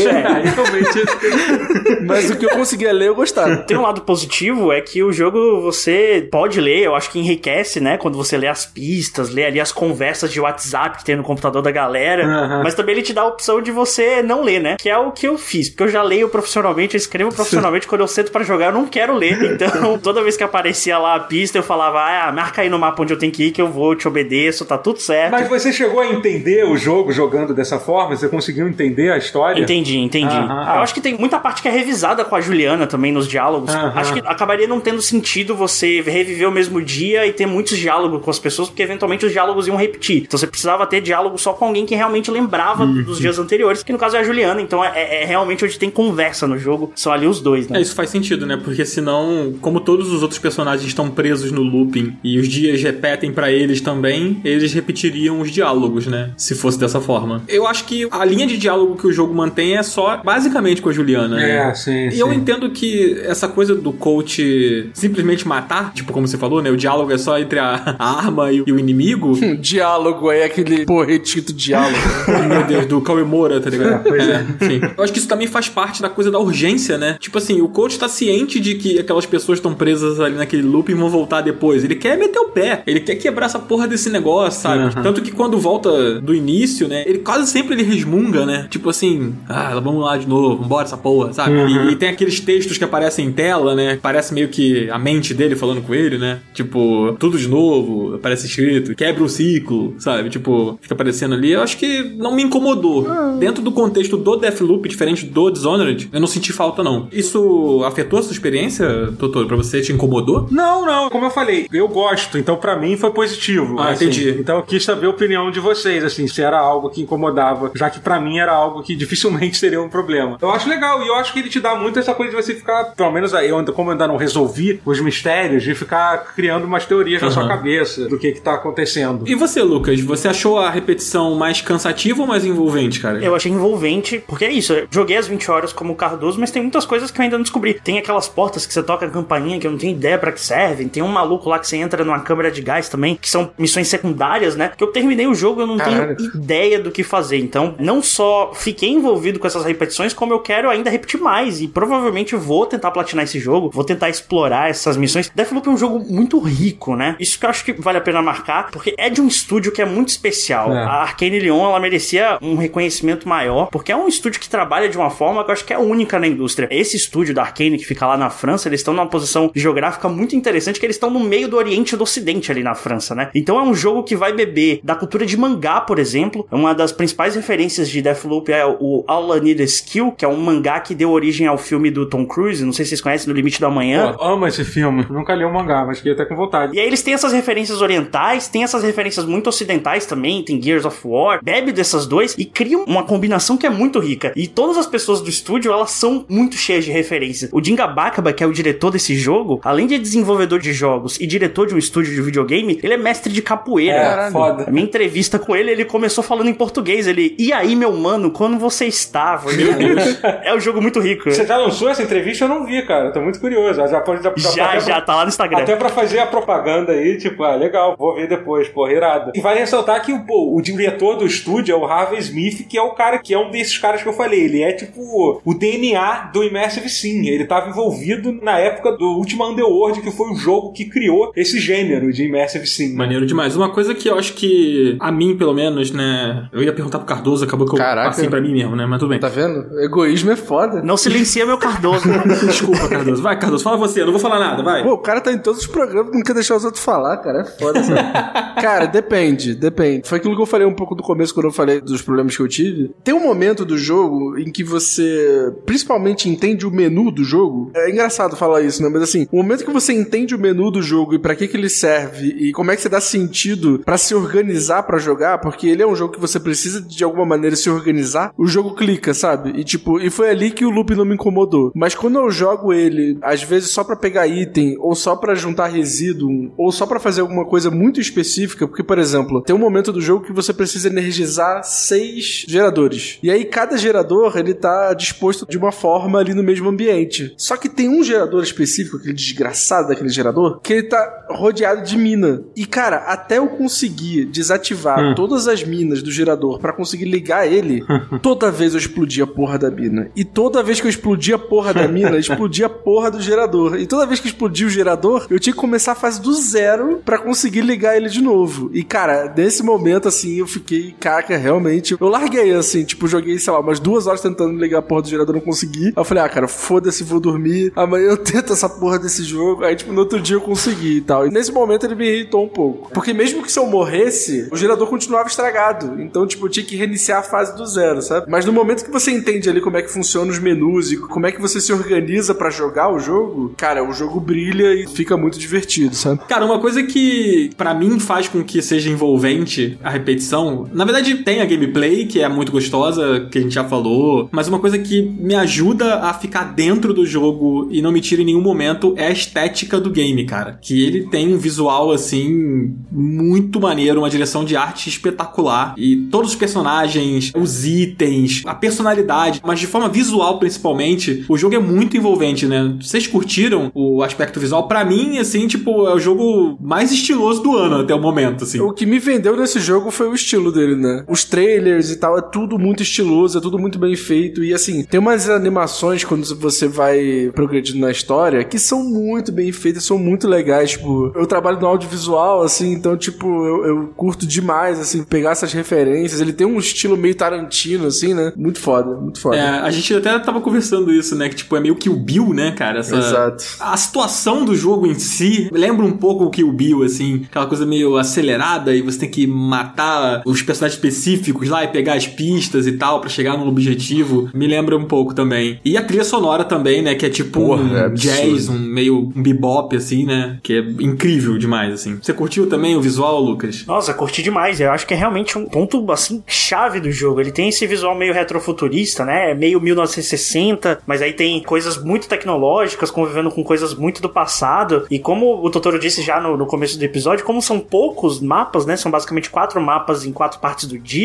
realmente. Mas o que eu conseguia ler, eu gostava. Tem um lado positivo, é que o jogo você pode ler, eu acho que enriquece, né? Quando você lê as pistas, lê ali as conversas de WhatsApp que tem no computador da galera. Mas também ele te dá a opção de você não ler, né? Que é o que eu fiz. Porque eu já leio profissionalmente, eu escrevo profissionalmente. Quando eu sento pra jogar, eu não quero ler. Então, toda vez que aparecia lá a pista, eu falava, marca aí no mapa onde eu tenho que ir, que eu vou, te obedeço, tá tudo certo. Mas você chegou a entender o jogo jogando dessa forma? Você conseguiu entender a história? Entendi. Eu acho que tem muita parte que é revisada com a Juliana também nos diálogos. Acho que acabaria não tendo sentido você reviver o mesmo dia e ter muitos diálogos com as pessoas, porque eventualmente os diálogos iam repetir. Então você precisava ter diálogo só com alguém que realmente lembrava dos dias anteriores, que no caso é a Juliana. Então é realmente onde tem conversa no jogo. São ali os dois, né? Isso faz sentido, né? Porque senão, como todos os outros personagens estão presos no looping e os dias repetem pra eles também, eles repetiriam os diálogos, né? Se fosse dessa forma. Eu acho que a linha de diálogo que o jogo mantém é só basicamente com a Juliana, né? Sim. E eu entendo que essa coisa do coach simplesmente matar, tipo como você falou, né? O diálogo é só entre a arma e o inimigo. Diálogo é aquele porretito diálogo. Meu Deus, do Kawemura, tá ligado? Enfim. Eu acho que isso também faz parte da coisa da urgência, né? Tipo assim, o coach tá ciente de que aquelas pessoas estão presas ali naquele loop e vão voltar depois. Ele quer meter o pé. Ele quer quebrar essa porra desse negócio, sabe? Tanto que quando volta do início, né? Ele quase sempre ele resmunga, né? Tipo assim, vamos lá de novo, vambora essa porra, sabe? E tem aqueles textos que aparecem em tela, né? Parece meio que a mente dele falando com ele, né? Tipo, tudo de novo, aparece escrito, quebra o ciclo, sabe? Tipo, fica aparecendo ali. Eu acho que não me incomodou. Dentro do contexto do Deathloop, diferente do Dishonored, eu não senti falta, não. Isso afetou a sua experiência, Totoro? Pra você, te incomodou? Não. Como eu falei, eu gosto. Então, pra mim, foi positivo. Assim. Entendi. Então, eu quis saber a opinião de vocês, assim, se era algo que incomodava, já que pra mim era algo que dificilmente seria um problema. Eu acho legal. E eu acho que ele te dá muito essa coisa de você ficar, pelo menos como eu ainda não resolvi os mistérios, de ficar criando umas teorias na sua cabeça do que tá acontecendo. E você, Lucas? Você achou a repetição mais cansativa ou mais envolvente? envolvente, cara? Eu achei envolvente, porque é isso, eu joguei as 20 horas como Cardoso, mas tem muitas coisas que eu ainda não descobri. Tem aquelas portas que você toca a campainha que eu não tenho ideia pra que servem, tem um maluco lá que você entra numa câmara de gás também, que são missões secundárias, né? Que eu terminei o jogo e eu não tenho ideia do que fazer. Então, não só fiquei envolvido com essas repetições, como eu quero ainda repetir mais, e provavelmente vou tentar platinar esse jogo, vou tentar explorar essas missões. Deathloop é um jogo muito rico, né? Isso que eu acho que vale a pena marcar, porque é de um estúdio que é muito especial. A Arkane Lyon, ela merecia um reconhecimento maior, porque é um estúdio que trabalha de uma forma que eu acho que é única na indústria. Esse estúdio da Arkane, que fica lá na França, eles estão numa posição geográfica muito interessante, que eles estão no meio do Oriente e do Ocidente ali na França, né? Então é um jogo que vai beber da cultura de mangá, por exemplo. Uma das principais referências de Deathloop é o All I Need Is Kill, que é um mangá que deu origem ao filme do Tom Cruise, não sei se vocês conhecem, No Limite do Amanhã. Pô, amo esse filme, nunca li o mangá, mas fiquei até com vontade. E aí eles têm essas referências orientais, tem essas referências muito ocidentais também, tem Gears of War, bebe dessas dois e cria uma combinação que é muito rica. E todas as pessoas do estúdio, elas são muito cheias de referências. O Jinga Bakaba, que é o diretor desse jogo, além de desenvolvedor de jogos e diretor de um estúdio de videogame, ele é mestre de capoeira. Foda. A minha entrevista com ele, ele começou falando em português. Ele, e aí, meu mano, como você estava? Meu Deus. É um jogo muito rico. Você já lançou essa entrevista? Eu não vi, cara. Tô muito curioso. Já tá lá no Instagram. Até pra fazer a propaganda aí, tipo, legal, vou ver depois, pô, irado. E vale ressaltar que o diretor do estúdio é o Harvey Smith, que é o cara, que é um desses caras que eu falei. Ele é, tipo, o DNA do Immersive Sim. Ele tava envolvido na época do Ultima Underworld, que foi o jogo que criou esse gênero de Immersive Sim. Maneiro demais. Uma coisa que eu acho que, a mim, pelo menos, né, eu ia perguntar pro Cardoso, acabou que eu passei pra mim mesmo, né, mas tudo bem. Tá vendo? Egoísmo é foda. Não silencia meu Cardoso. Desculpa, Cardoso. Vai, Cardoso, fala você, eu não vou falar nada, vai. Pô, o cara tá em todos os programas, não quer deixar os outros falar, cara, é foda. Cara, depende. Foi aquilo que eu falei um pouco do começo, quando eu falei dos problemas que eu tive. Tem um momento do jogo em que você, principalmente, entende o menu do jogo. É engraçado falar isso, né, mas assim, o momento que você entende o menu do jogo e pra que ele serve e como é que você dá sentido pra se organizar pra jogar, porque ele é um jogo que você precisa de alguma maneira se organizar, o jogo clica, sabe? E tipo, e foi ali que o loop não me incomodou. Mas quando eu jogo ele, às vezes só pra pegar item, ou só pra juntar resíduo, ou só pra fazer alguma coisa muito específica, porque, por exemplo, tem um momento do jogo que você precisa energizar 6 geradores. E aí cada gerador, ele tá disposto de uma forma ali no mesmo ambiente. Só que tem um gerador específico, aquele desgraçado daquele gerador, que ele tá rodeado de mina. E, cara, até eu conseguir desativar todas as minas do gerador pra conseguir ligar ele, toda vez eu explodia a porra da mina. E toda vez que eu explodia a porra da mina, explodia a porra do gerador. E toda vez que explodia o gerador, eu tinha que começar a fase do zero pra conseguir ligar ele de novo. E, cara, nesse momento, assim, eu fiquei, caraca, realmente... Eu larguei, assim, tipo, joguei, sei lá, umas 2 horas tentando ligar a porra do gerador, não consegui. Aí eu falei, cara, foda-se, vou dormir. Amanhã eu tento essa porra desse jogo. Aí, tipo, no outro dia eu consegui e tal. E nesse momento ele me irritou um pouco. Porque mesmo que se eu morresse, o gerador continuava estragado. Então, tipo, eu tinha que reiniciar a fase do zero, sabe? Mas no momento que você entende ali como é que funciona os menus e como é que você se organiza pra jogar o jogo, cara, o jogo brilha e fica muito divertido, sabe? Cara, uma coisa que pra mim faz com que seja envolvente a repetição, na verdade tem a gameplay, que é muito gostosa, que a gente já falou, mas uma coisa que me ajuda a ficar dentro do jogo e não me tira em nenhum momento é a estética do game, cara. Que ele tem um visual, assim, muito maneiro, uma direção de arte espetacular, e todos os personagens, os itens, a personalidade, mas de forma visual principalmente, o jogo é muito envolvente, né? Vocês curtiram o aspecto visual? Pra mim, assim, tipo, é o jogo mais estiloso do ano até o momento, assim. O que me vendeu nesse jogo foi o estilo dele, né? Os trailers e tal, é tudo muito estiloso, é tudo muito bem feito, e assim, tem umas animações quando você vai progredindo na história que são muito bem feitas, são muito legais, tipo, eu trabalho no audiovisual, assim, então, tipo, eu curto demais, assim, pegar essas referências, ele tem um estilo meio Tarantino, assim, né? Muito foda, muito foda. É, a gente até tava conversando isso, né? Que, tipo, é meio Kill Bill, né, cara? Exato. A situação do jogo em si lembra um pouco o Kill Bill, assim, aquela coisa meio acelerada e você tem que matar os personagens específicos lá e pegar as pistas e tal pra chegar no objetivo. Me lembra um pouco também. E a trilha sonora também, né? Que é tipo jazz, meio um bebop, assim, né? Que é incrível demais, assim. Você curtiu também o visual, Lucas? Nossa, curti demais. Eu acho que é realmente um ponto, assim, chave do jogo. Ele tem esse visual meio retrofuturista, né? É meio 1960, mas aí tem coisas muito tecnológicas convivendo com coisas muito do passado. E como o Totoro disse já no começo do episódio, como são poucos mapas, né? São basicamente 4 mapas em 4 partes do dia. A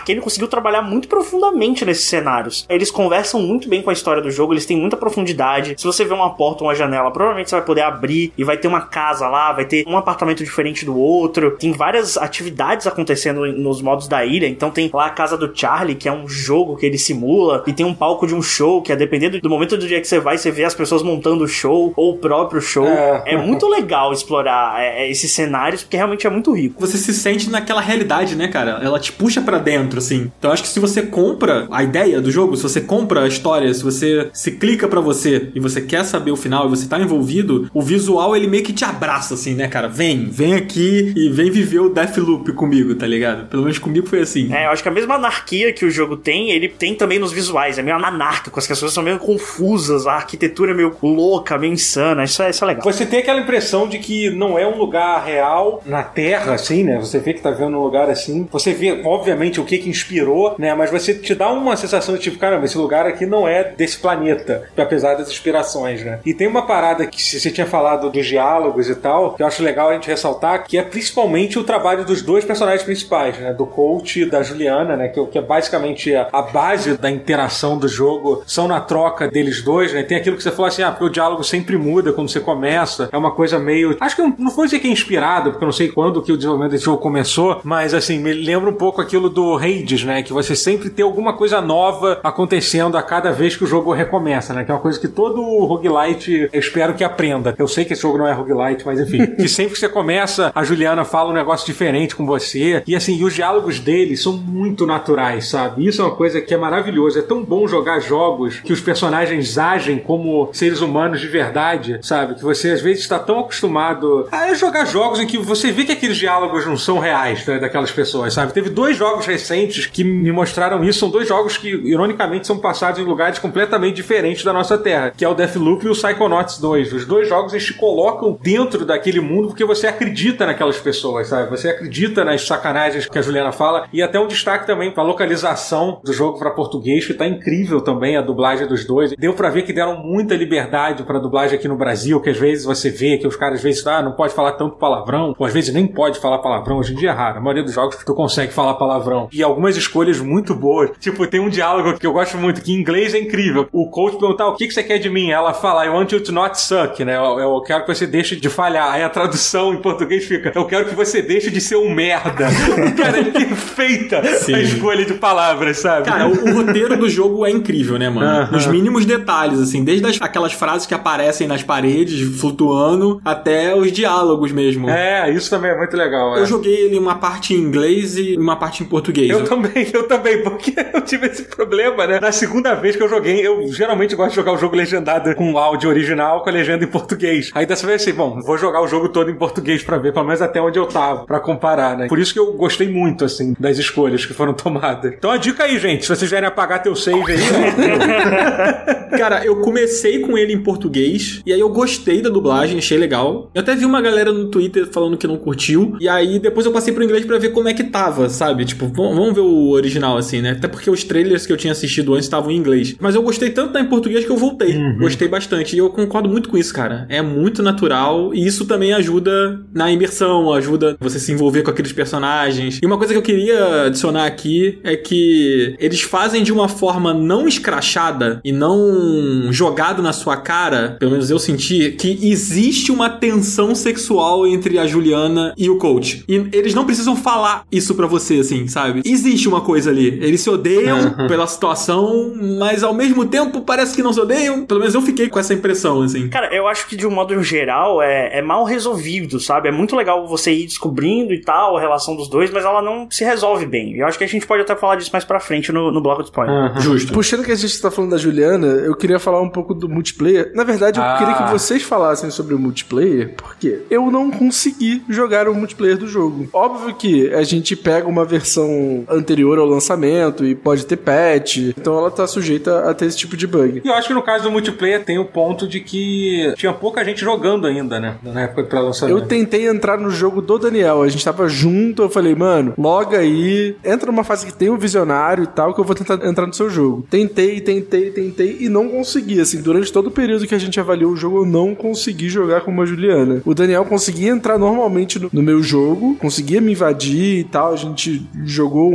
Arcane conseguiu trabalhar muito profundamente nesses cenários. Eles conversam muito bem com a história do jogo, eles têm muita profundidade. Se você vê uma porta ou uma janela, provavelmente você vai poder abrir e vai ter uma casa lá, vai ter um apartamento diferente do outro. Tem várias atividades acontecendo nos modos da ilha. Então tem lá a casa do Charlie, que é um jogo que ele simula, e tem um palco de um show, que é dependendo do momento do dia que você vai, você vê as pessoas montando o show, ou o próprio show. É muito legal explorar esses cenários, porque realmente é muito rico. Você se sente naquela realidade, né, cara? Ela te puxa pra dentro, assim. Então eu acho que se você compra a ideia do jogo, se você compra a história, se você se clica pra você e você quer saber o final e você tá envolvido, o visual, ele meio que te abraça, assim, né, cara? Vem aqui e vem viver o Deathloop comigo, tá ligado? Pelo menos comigo foi assim. Eu acho que a mesma anarquia que o jogo tem, ele tem também nos visuais. É meio anárquico, as pessoas são meio confusas, a arquitetura é meio louca, meio insana. Isso é legal. Você tem aquela impressão de que não é um lugar real na Terra, assim, né? Você vê que tá vendo um lugar assim. Você vê, obviamente, o que inspirou, né? Mas você te dá uma sensação de tipo, caramba, esse lugar aqui não é desse planeta, apesar das inspirações, né? E tem uma parada que você tinha falado dos diálogos e tal, que eu acho legal a gente ressaltar, que é principalmente o trabalho dos dois personagens principais, né? Do Colt e da Juliana, né? Que é basicamente a base da interação do jogo, são na troca deles dois, né? Tem aquilo que você falou assim, porque o diálogo sempre muda quando você começa, é uma coisa meio... Acho que não foi dizer que é inspirado, porque eu não sei quando que o desenvolvimento desse jogo começou, mas assim, me lembra um pouco aquilo do Hades, né? Que você sempre tem alguma coisa nova acontecendo a cada vez que o jogo recomeça, né? Que é uma coisa que todo roguelite eu espero que aprenda. Eu sei que esse jogo não é roguelite, mas enfim. Que sempre que você começa, a Juliana fala um negócio diferente com você, e assim, e os diálogos deles são muito naturais, sabe? Isso é uma coisa que é maravilhoso. É tão bom jogar jogos que os personagens agem como seres humanos de verdade, sabe? Que você às vezes está tão acostumado a jogar jogos em que você vê que aqueles diálogos não são reais, né, daquelas pessoas, sabe? Teve 2 jogos recentes que me mostraram isso. São 2 jogos que, ironicamente, são passados em lugares completamente diferentes da nossa Terra, que é o Deathloop e o Psychonauts 2. Os 2 jogos, eles te colocam dentro daquele mundo porque você acredita naquelas pessoas, sabe? Você acredita nas sacanagens que a Juliana fala. E até um destaque também pra localização do jogo pra português, que tá incrível também, a dublagem dos 2. Deu pra ver que deram muita liberdade pra dublagem aqui no Brasil, que às vezes você vê que os caras às vezes não pode falar tanto palavrão, ou às vezes nem pode falar palavrão. Hoje em dia é raro. A maioria dos jogos tu consegue falar palavrão. E algumas escolhas muito boas. Tipo, tem um diálogo que eu gosto muito, que em inglês é incrível. O coach perguntar, o que você quer de mim? Ela fala, I want you to not suck, né? Eu quero que você deixe de falhar. Aí a tradução em português fica, eu quero que você deixe de ser um merda. Cara, é perfeita a escolha de palavras, sabe? Cara, o roteiro do jogo é incrível, né, mano? Nos mínimos detalhes, assim, desde aquelas frases que aparecem nas paredes, flutuando, até os diálogos mesmo. Isso também é muito legal. Eu joguei ele uma parte em inglês e uma parte em português. Eu também, porque eu tive esse problema, né? Na segunda vez que eu joguei, eu geralmente gosto de jogar o jogo legendado com o áudio original, com a legenda em português. Aí dessa vez assim, vou jogar o jogo todo em português pra ver, pelo menos até onde eu tava, pra comparar, né? Por isso que eu gostei muito, assim, das escolhas que foram tomadas. Então a dica aí, gente, se vocês quiserem apagar teu save aí, né? Cara, eu comecei com ele em português, e aí eu gostei da dublagem, achei legal. Eu até vi uma galera no Twitter falando que não curtiu, e aí depois eu passei pro inglês pra ver como é que tava, sabe? Tipo, vamos ver o original, assim, né? Até porque os trailers que eu tinha assistido antes estavam em inglês. Mas eu gostei tanto da em português que eu voltei. Gostei bastante. E eu concordo muito com isso, cara. É muito natural, e isso também ajuda na imersão, ajuda você se envolver com aqueles personagens. E uma coisa que eu queria adicionar aqui é que eles fazem de uma forma não escrachada e não jogado na sua cara, pelo menos eu senti, que existe uma tensão sexual entre a Juliana e o coach. E eles não precisam falar isso pra você, assim, sabe? Existe uma coisa ali. Eles se odeiam pela situação, mas ao mesmo tempo parece que não se odeiam. Pelo menos eu fiquei com essa impressão, assim. Cara, eu acho que de um modo geral é mal resolvido, sabe? É muito legal você ir descobrindo e tal, a relação dos dois, mas ela não se resolve bem. Eu acho que a gente pode até falar disso mais pra frente no bloco de spoiler. Justo. Puxando que a gente tá falando da Juliana, eu queria falar um pouco do multiplayer. Na verdade, eu queria que vocês falassem sobre o multiplayer, porque eu não consegui jogar o multiplayer do jogo. Óbvio que a gente pega uma versão anterior ao lançamento e pode ter patch, então ela tá sujeita a ter esse tipo de bug. E eu acho que no caso do multiplayer tem o ponto de que tinha pouca gente jogando ainda, né? Na época do pré-lançamento. Eu tentei entrar no jogo do Daniel, a gente tava junto, eu falei, mano, loga aí, entra numa fase que tem um visionário e tal, que eu vou tentar entrar no seu jogo. Tentei e não consegui, assim, durante todo o período que a gente avaliou o jogo, eu não consegui jogar com uma Juliana. O Daniel conseguia entrar normalmente no meu jogo, conseguia me invadir e tal, a gente jogou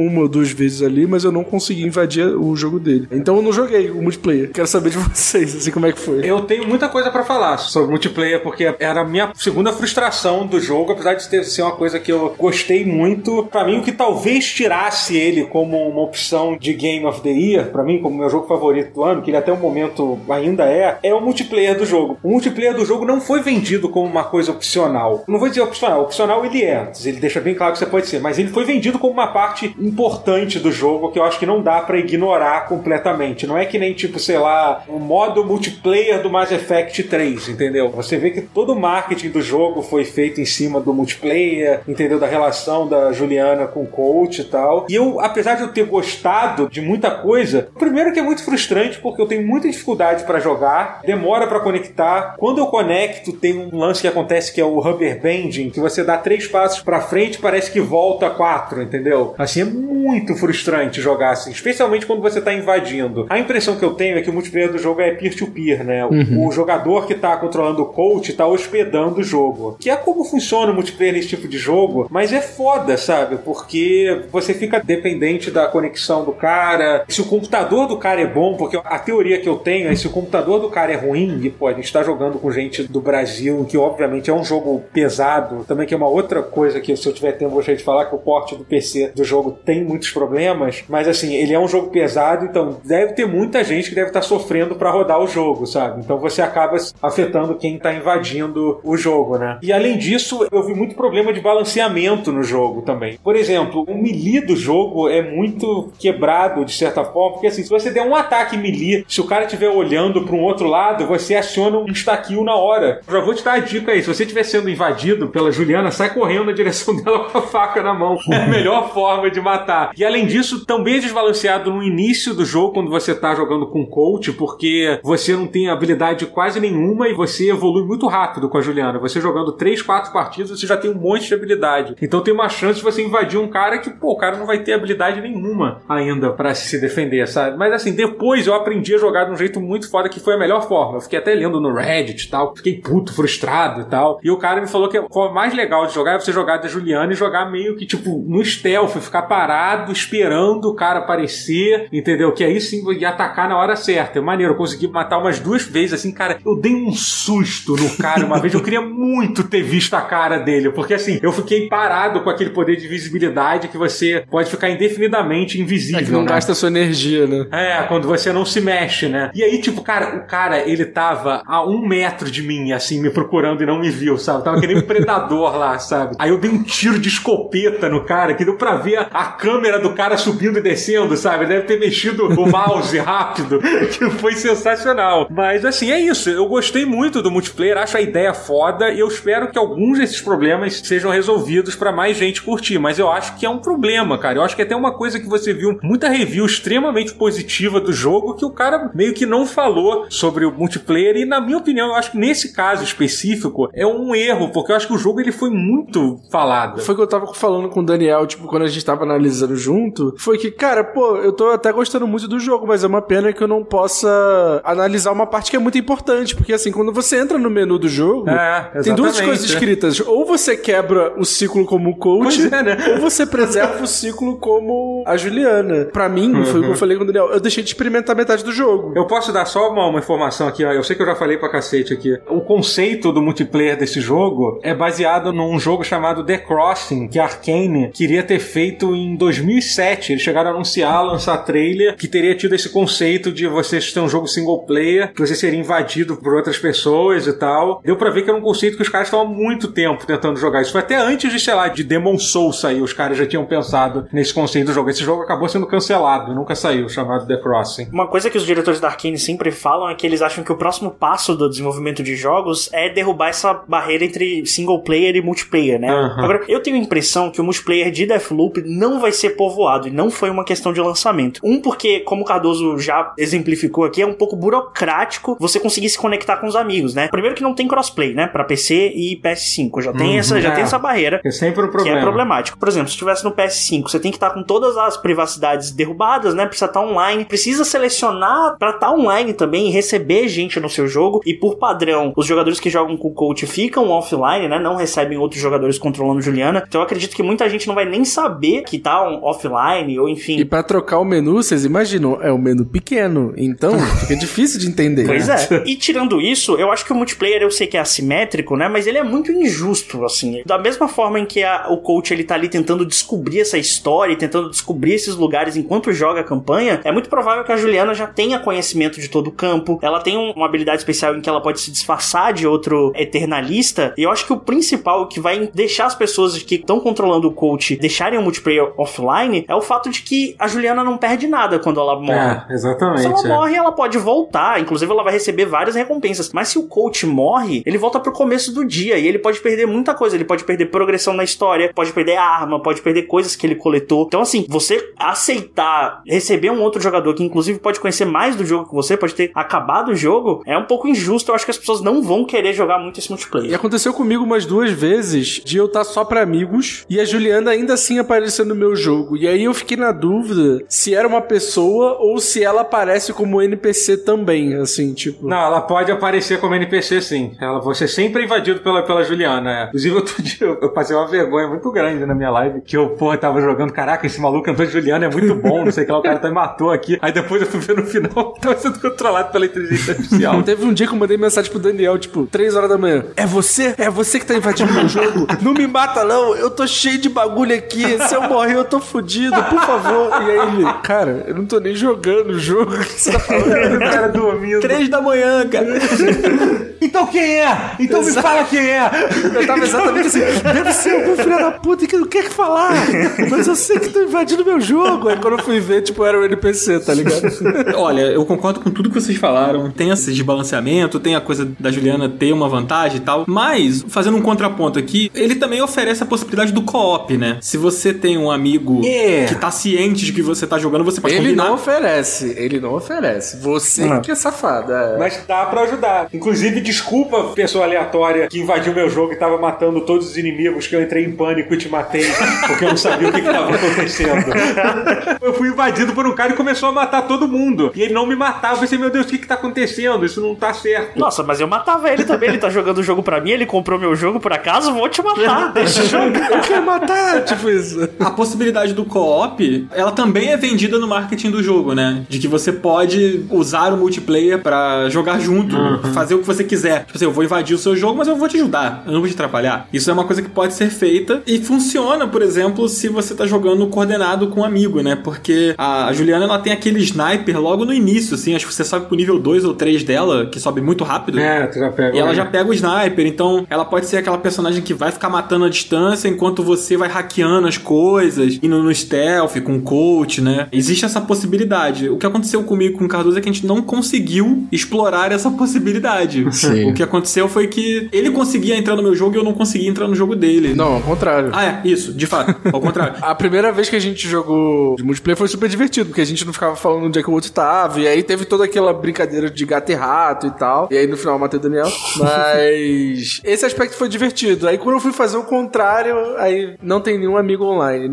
uma ou duas vezes ali, mas eu não consegui invadir o jogo dele. Então eu não joguei o multiplayer. Quero saber de vocês, assim, como é que foi. Eu tenho muita coisa pra falar sobre multiplayer, porque era a minha segunda frustração do jogo, apesar de ser uma coisa que eu gostei muito. Pra mim, o que talvez tirasse ele como uma opção de Game of the Year, pra mim, como meu jogo favorito do ano, que ele até o momento ainda é o multiplayer do jogo. O multiplayer do jogo não foi vendido como uma coisa opcional. Não vou dizer opcional. Opcional ele é. Ele deixa bem claro que você pode ser, mas ele foi vendido como uma parte importante do jogo que eu acho que não dá pra ignorar completamente. Não é que nem, tipo, sei lá, o modo multiplayer do Mass Effect 3, entendeu? Você vê que todo o marketing do jogo foi feito em cima do multiplayer, entendeu? Da relação da Juliana com o coach e tal. E eu, apesar de eu ter gostado de muita coisa, primeiro que é muito frustrante porque eu tenho muita dificuldade pra jogar, demora pra conectar. Quando eu conecto, tem um lance que acontece que é o rubber banding, que você dá 3 passos pra frente, parece que volta 4, entendeu? Assim, é muito frustrante jogar assim, especialmente quando você tá invadindo. A impressão que eu tenho é que o multiplayer do jogo é peer-to-peer, né? O jogador que tá controlando o coach tá hospedando o jogo. Que é como funciona o multiplayer nesse tipo de jogo, mas é foda, sabe? Porque você fica dependente da conexão do cara. Se o computador do cara é bom, porque a teoria que eu tenho é se o computador do cara é ruim, e pô, a gente tá jogando com gente do Brasil, que obviamente é um jogo pesado, também que é uma outra coisa que se eu tiver tempo eu gostaria de falar, que o porte do PC do jogo tem muitos problemas, mas assim, ele é um jogo pesado, então deve ter muita gente que deve estar sofrendo pra rodar o jogo, sabe? Então você acaba afetando quem tá invadindo o jogo, né? E além disso, eu vi muito problema de balanceamento no jogo também. Por exemplo, o melee do jogo é muito quebrado, de certa forma, porque assim, se você der um ataque melee, se o cara estiver olhando para um outro lado, você aciona um insta-kill na hora. Eu já vou te dar a dica aí, se você estiver sendo invadido pela Juliana, sai correndo na direção dela com a faca na mão. É a melhor forma de matar. E além disso, também é desbalanceado no início do jogo, quando você tá jogando com coach, porque você não tem habilidade quase nenhuma e você evolui muito rápido com a Juliana. Você jogando 3, 4 partidas, você já tem um monte de habilidade. Então tem uma chance de você invadir um cara que, pô, o cara não vai ter habilidade nenhuma ainda pra se defender, sabe? Mas assim, depois eu aprendi a jogar de um jeito muito foda, que foi a melhor forma. Eu fiquei até lendo no Reddit e tal, fiquei puto, frustrado e tal. E o cara me falou que a forma mais legal de jogar é você jogar da Juliana e jogar meio que, tipo, no stealth, ficar parado, esperando o cara aparecer, entendeu? Que aí sim ia atacar na hora certa. É maneiro, eu consegui matar umas 2 vezes, assim, cara, eu dei um susto no cara uma vez, eu queria muito ter visto a cara dele, porque assim, eu fiquei parado com aquele poder de visibilidade que você pode ficar indefinidamente invisível. É que não gasta sua energia, né? É, quando você não se mexe, né? E aí, tipo, cara, o cara, ele tava a 1 metro de mim, assim, me procurando e não me viu, sabe? Tava que nem um predador lá, sabe? Aí eu dei um tiro de escopeta no cara, que deu pra ver a câmera do cara subindo e descendo, sabe? Ele deve ter mexido o mouse rápido, que foi sensacional. Mas, assim, é isso. Eu gostei muito do multiplayer, acho a ideia foda e eu espero que alguns desses problemas sejam resolvidos pra mais gente curtir. Mas eu acho que é um problema, cara. Eu acho que é até uma coisa que você viu muita review extremamente positiva do jogo, que o cara meio que não falou sobre o multiplayer e, na minha opinião, eu acho que nesse caso específico é um erro, porque eu acho que o jogo ele foi muito falado. Foi o que eu tava falando com o Daniel, tipo, quando a gente tava analisando junto, foi que, cara, pô, eu tô até gostando muito do jogo, mas é uma pena que eu não possa analisar uma parte que é muito importante, porque assim, quando você entra no menu do jogo, tem 2 coisas escritas, ou você quebra o ciclo como o coach, né? Ou você preserva o ciclo como a Juliana. Pra mim, foi o que eu falei com o Daniel, eu deixei de experimentar metade do jogo. Eu posso dar só uma informação aqui, ó. Eu sei que eu já falei pra cacete aqui. O conceito do multiplayer desse jogo é baseado num jogo chamado The Crossing, que a Arkane queria ter feito em 2007. Eles chegaram a anunciar, lançar trailer, que teria tido esse conceito de você ter um jogo single player, que você seria invadido por outras pessoas e tal. Deu pra ver que era um conceito que os caras estavam há muito tempo tentando jogar. Isso foi até antes de, sei lá, de Demon Souls sair. Os caras já tinham pensado nesse conceito do jogo. Esse jogo acabou sendo cancelado, nunca saiu, chamado The Crossing. Uma coisa que os diretores da Arkane sempre falam é que eles acham que o próximo passo do desenvolvimento de jogos é derrubar essa barreira entre single player e multiplayer, né? Agora, eu tenho a impressão que o multiplayer de Deathloop não vai ser povoado, e não foi uma questão de lançamento. Porque, como o Cardoso já exemplificou aqui, é um pouco burocrático você conseguir se conectar com os amigos, né? Primeiro que não tem crossplay, né? Pra PC e PS5. Já tem essa barreira. É sempre um problema. Que é problemático. Por exemplo, se estivesse no PS5, você tem que estar com todas as privacidades derrubadas, né? Precisa estar online. Precisa selecionar pra estar online também e receber gente no seu jogo. E por padrão, os jogadores que jogam com o coach ficam offline, né? Não recebem outros jogadores controlando Juliana. Então eu acredito que muita gente não vai nem saber que tá jogar offline, ou enfim... E pra trocar o menu, vocês imaginam, é um menu pequeno, então fica difícil de entender. Pois é. E tirando isso, eu acho que o multiplayer, eu sei que é assimétrico, né, mas ele é muito injusto, assim. Da mesma forma em que o coach, ele tá ali tentando descobrir essa história e tentando descobrir esses lugares enquanto joga a campanha, é muito provável que a Juliana já tenha conhecimento de todo o campo, ela tem uma habilidade especial em que ela pode se disfarçar de outro eternalista, e eu acho que o principal que vai deixar as pessoas que estão controlando o coach deixarem o multiplayer offline é o fato de que a Juliana não perde nada quando ela morre. Exatamente. Se ela morre, ela pode voltar, inclusive ela vai receber várias recompensas, mas se o coach morre, ele volta pro começo do dia, e ele pode perder muita coisa, ele pode perder progressão na história, pode perder arma, pode perder coisas que ele coletou. Então assim, você aceitar receber um outro jogador que inclusive pode conhecer mais do jogo que você, pode ter acabado o jogo, é um pouco injusto. Eu acho que as pessoas não vão querer jogar muito esse multiplayer. E aconteceu comigo umas 2 vezes de eu estar só pra amigos e a Juliana ainda assim apareceu no meu jogo. E aí eu fiquei na dúvida se era uma pessoa ou se ela aparece como NPC também, assim, tipo... Não, ela pode aparecer como NPC, sim. Você sempre é invadido pela Juliana. Inclusive, outro dia eu passei uma vergonha muito grande na minha live, que eu, tava jogando, caraca, esse maluco andou de Juliana, é muito bom, não sei o que lá, o cara até me matou aqui. Aí depois eu fui ver no final, tava sendo controlado pela inteligência artificial. Teve um dia que eu mandei mensagem pro Daniel, tipo, 3 horas da manhã. É você? É você que tá invadindo meu jogo? Não me mata, não. Eu tô cheio de bagulho aqui. Se eu morrer, eu tô fudido. Por favor. E aí ele, cara, eu não tô nem jogando o jogo. O que você tá falando? O cara dormindo. 3 da manhã, cara. Então quem é? Então me fala quem é. Eu tava exatamente assim, deve ser algum filho da puta que não quer falar. Mas eu sei que tô invadindo meu jogo. Aí quando eu fui ver, tipo, era o NPC, tá ligado? Olha, eu concordo com tudo que vocês falaram. Tem esse desbalanceamento, tem a coisa da Juliana ter uma vantagem e tal. Mas, fazendo um contraponto aqui, ele também oferece a possibilidade do co-op, né? Se você tem um amigo que tá ciente de que você tá jogando, você pode combinar. Ele não oferece. Você que é safada. Mas dá pra ajudar. Inclusive, desculpa, pessoa aleatória que invadiu meu jogo e tava matando todos os inimigos, que eu entrei em pânico e te matei, porque eu não sabia o que tava acontecendo. Eu fui invadido por um cara e começou a matar todo mundo. E ele não me matava. Eu pensei, meu Deus, o que tá acontecendo? Isso não tá certo. Nossa, mas eu matava ele também. Ele tá jogando o jogo pra mim, ele comprou meu jogo por acaso, vou te matar. Deixa eu jogar. Eu quero matar, tipo isso. A possibilidade do co-op, ela também é vendida no marketing do jogo, né? De que você pode usar o multiplayer pra jogar junto, fazer o que você quiser. Tipo assim, eu vou invadir o seu jogo, mas eu vou te ajudar, eu não vou te atrapalhar. Isso é uma coisa que pode ser feita e funciona, por exemplo, se você tá jogando coordenado com um amigo, né? Porque a Juliana, ela tem aquele sniper logo no início, assim, acho que você sobe pro nível 2 ou 3 dela, que sobe muito rápido. Tu já pega. E ela já pega o sniper, então ela pode ser aquela personagem que vai ficar matando a distância enquanto você vai hackeando as coisas, indo no stealth com o coach, né? Existe essa possibilidade. O que aconteceu comigo com o Cardoso é que a gente não conseguiu explorar essa possibilidade. Sim. O que aconteceu foi que ele conseguia entrar no meu jogo e eu não conseguia entrar no jogo dele. Não, ao contrário. Isso, de fato, ao contrário. A primeira vez que a gente jogou de multiplayer foi super divertido, porque a gente não ficava falando onde é que o outro tava, e aí teve toda aquela brincadeira de gato e rato e tal, e aí no final eu matei o Daniel, mas esse aspecto foi divertido. Aí quando eu fui fazer o contrário, aí não tem nenhum amigo online,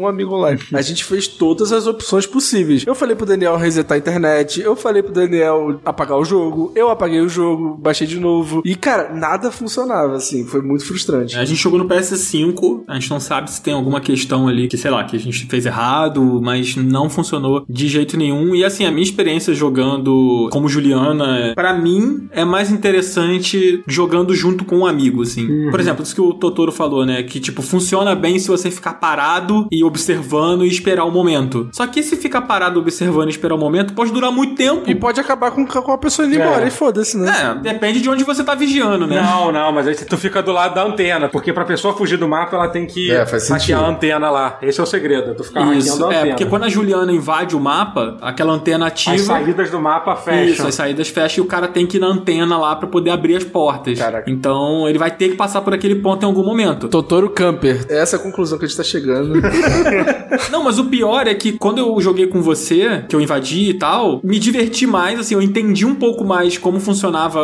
a gente fez todas as opções possíveis. Eu falei pro Daniel resetar a internet, eu falei pro Daniel apagar o jogo, eu apaguei o jogo, baixei de novo, e cara, nada funcionava, assim, foi muito frustrante. A gente jogou no PS5, a gente não sabe se tem alguma questão ali que, sei lá, que a gente fez errado, mas não funcionou de jeito nenhum. E assim, a minha experiência jogando como Juliana, pra mim, é mais interessante jogando junto com um amigo, assim. Por exemplo, isso que o Totoro falou, né? Que, tipo, funciona bem se você ficar parado e observando e esperar o momento. Só que se ficar parado observando e esperar o momento, pode durar muito tempo. E pode acabar com a pessoa indo embora, e foda-se, né? Depende de onde você tá vigiando, né? Não, mas aí tu fica do lado da antena, porque pra pessoa fugir do mapa, ela tem que hackear a antena lá. Esse é o segredo, tu ficar hackeando a antena. Porque quando a Juliana invade o mapa, aquela antena ativa... As saídas do mapa fecham. Isso, as saídas fecham e o cara tem que ir na antena lá pra poder abrir as portas. Caraca. Então, ele vai ter que passar por aquele ponto em algum momento. Totoro Camper. É essa a conclusão que a gente tá chegando. Não, mas o pior é que quando eu joguei com você, que eu invadi e tal, me diverti mais, assim, eu entendi um pouco mais como funcionava a minha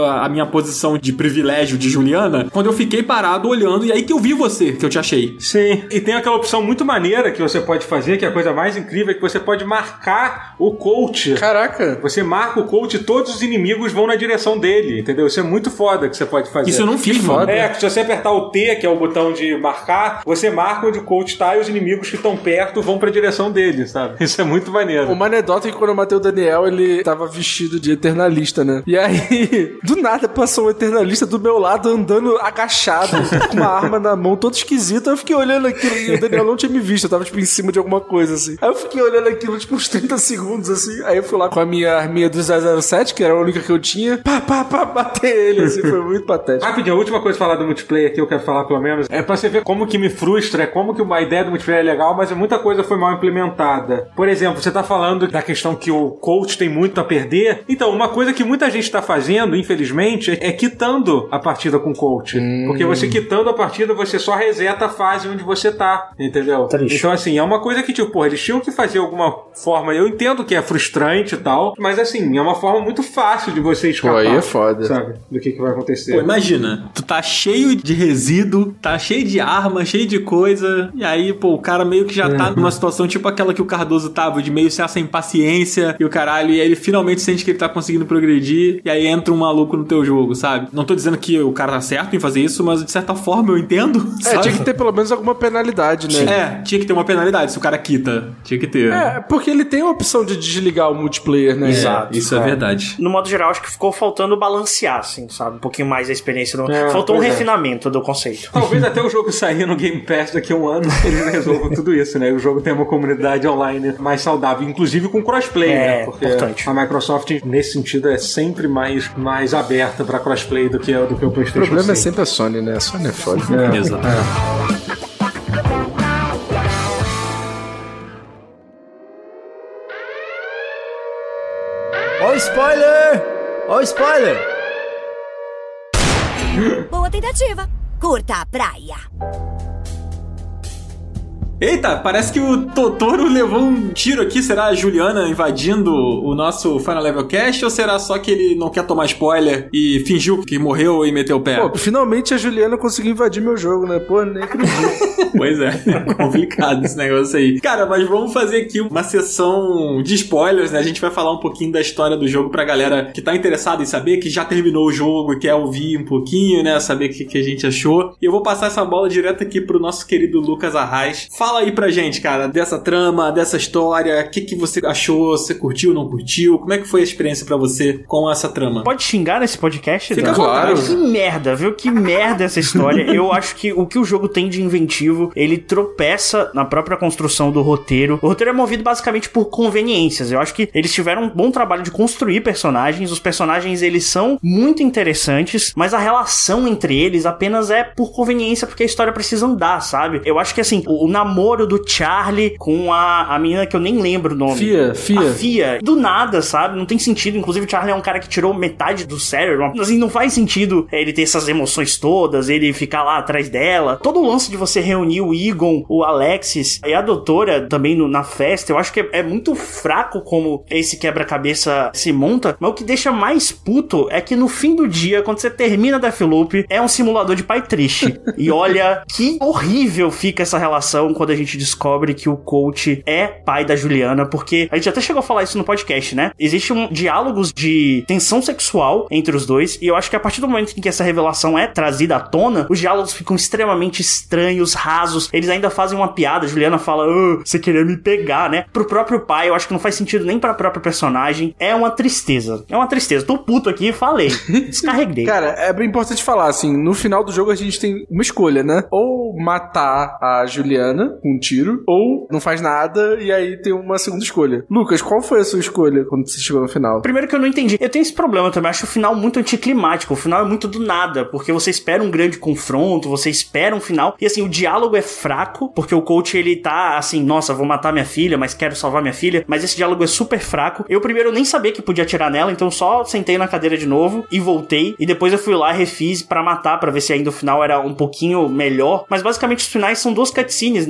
posição de privilégio de Juliana, quando eu fiquei parado olhando, e aí que eu vi você, que eu te achei. Sim, e tem aquela opção muito maneira que você pode fazer, que é a coisa mais incrível, é que você pode marcar o coach. Caraca! Você marca o coach e todos os inimigos vão na direção dele, entendeu? Isso é muito foda que você pode fazer. Isso eu não fiz, mano. É, se você apertar o T, que é o botão de marcar, você marca onde o coach tá e os inimigos que estão perto vão pra direção dele, sabe? Isso é muito maneiro. Uma anedota é que quando eu matei o Daniel, ele tava vestido de eternalista, né? E aí, do nada, passou um eternalista do meu lado, andando agachado, com uma arma na mão, todo esquisito. Eu fiquei olhando aquilo e o Daniel não tinha me visto, eu tava, tipo, em cima de alguma coisa, assim. Aí eu fiquei olhando aquilo, tipo, uns 30 segundos, assim. Aí eu fui lá com a minha arminha do 007, que era a única que eu tinha, bater ele, assim, foi muito patético. Rapidinho, a última coisa pra falar do multiplayer que eu quero falar, pelo menos, é pra você ver como que me frustra, como que a ideia do multiplayer é legal, mas muita coisa foi mal implementada. Por exemplo, você tá falando da questão que o coach tem muito a perder. Então, uma coisa que muita gente tá fazendo, infelizmente, é quitando a partida com o coach. Porque você quitando a partida, você só reseta a fase onde você tá, entendeu? Triste. Então, assim, é uma coisa que, tipo, porra, eles tinham que fazer alguma forma, eu entendo que é frustrante e tal, mas, assim, é uma forma muito fácil de você escapar. Pô, aí é foda. Sabe? Do que vai acontecer. Pô, imagina, tu tá cheio de resíduo, tá cheio de arma, cheio de coisa, e aí, pô, o cara meio que já tá numa situação tipo aquela que o Cardoso tava, de meio sem paciência e o caralho, e aí ele finalmente sente que ele tá conseguindo progredir, e aí entra um maluco no teu jogo, sabe? Não tô dizendo que o cara tá certo em fazer isso, mas de certa forma eu entendo, sabe? Tinha que ter pelo menos alguma penalidade, né? Tinha que ter uma penalidade se o cara quita. Tinha que ter. Porque ele tem a opção de desligar o multiplayer, né? Exato. Isso é verdade. No modo geral, acho que ficou faltando balancear, assim, sabe? Um pouquinho mais a experiência. Faltou um refinamento do conceito. Talvez até o jogo sair no Game Pass daqui a um ano, eles resolvam tudo isso, né? O jogo tem uma comunidade online mais saudável, inclusive com crossplay, né? Porque importante. A Microsoft, nesse sentido, é sempre mais aberta pra crossplay do que o PlayStation 5. O problema é sempre a Sony, né? A Sony é foda. Exato. Ó o spoiler! Ó o spoiler! Boa tentativa. Curta a praia. Eita, parece que o Totoro levou um tiro aqui. Será a Juliana invadindo o nosso Final Level Cast? Ou será só que ele não quer tomar spoiler e fingiu que morreu e meteu o pé? Pô, finalmente a Juliana conseguiu invadir meu jogo, né? Pô, nem acredito. Pois é, complicado esse negócio aí. Cara, mas vamos fazer aqui uma sessão de spoilers, né? A gente vai falar um pouquinho da história do jogo pra galera que tá interessada em saber, que já terminou o jogo e quer ouvir um pouquinho, né? Saber o que a gente achou. E eu vou passar essa bola direto aqui pro nosso querido Lucas Arraes. Fala aí pra gente, cara, dessa trama, dessa história, o que você achou, você curtiu, não curtiu, como é que foi a experiência pra você com essa trama? Pode xingar nesse podcast? Fica claro. Que merda, viu? Que merda essa história. Eu acho que o que o jogo tem de inventivo, ele tropeça na própria construção do roteiro. O roteiro é movido basicamente por conveniências. Eu acho que eles tiveram um bom trabalho de construir personagens. Os personagens, eles são muito interessantes, mas a relação entre eles apenas é por conveniência, porque a história precisa andar, sabe? Eu acho que, assim, o namoro do Charlie com a menina que eu nem lembro o nome. Fia. A Fia. Do nada, sabe? Não tem sentido. Inclusive, o Charlie é um cara que tirou metade do cérebro. Assim, não faz sentido ele ter essas emoções todas, ele ficar lá atrás dela. Todo o lance de você reunir o Egon, o Alexis e a doutora também na festa, eu acho que é muito fraco como esse quebra-cabeça se monta, mas o que deixa mais puto é que no fim do dia, quando você termina Deathloop, é um simulador de pai triste. E olha que horrível fica essa relação quando a gente descobre que o coach é pai da Juliana, porque a gente até chegou a falar isso no podcast, né? Existem diálogos de tensão sexual entre os dois, e eu acho que a partir do momento em que essa revelação é trazida à tona, os diálogos ficam extremamente estranhos, rasos. Eles ainda fazem uma piada, a Juliana fala, você queria me pegar, né? Pro próprio pai, eu acho que não faz sentido nem pra própria personagem. É uma tristeza. É uma tristeza. Tô puto aqui e falei. Descarreguei. Cara, é bem importante falar, assim, no final do jogo a gente tem uma escolha, né? Ou matar a Juliana com um tiro, ou não faz nada, e aí tem uma segunda escolha. Lucas, qual foi a sua escolha quando você chegou no final? Primeiro que eu não entendi. Eu tenho esse problema também. Acho o final muito anticlimático. O final é muito do nada, porque você espera um grande confronto, você espera um final, e assim, o diálogo é fraco, porque o coach, ele tá assim, nossa, vou matar minha filha, mas quero salvar minha filha, mas esse diálogo é super fraco. Eu primeiro nem sabia que podia atirar nela, então só sentei na cadeira de novo e voltei, e depois eu fui lá e refiz pra matar, pra ver se ainda o final era um pouquinho melhor, mas basicamente os finais são duas cutscenes, né,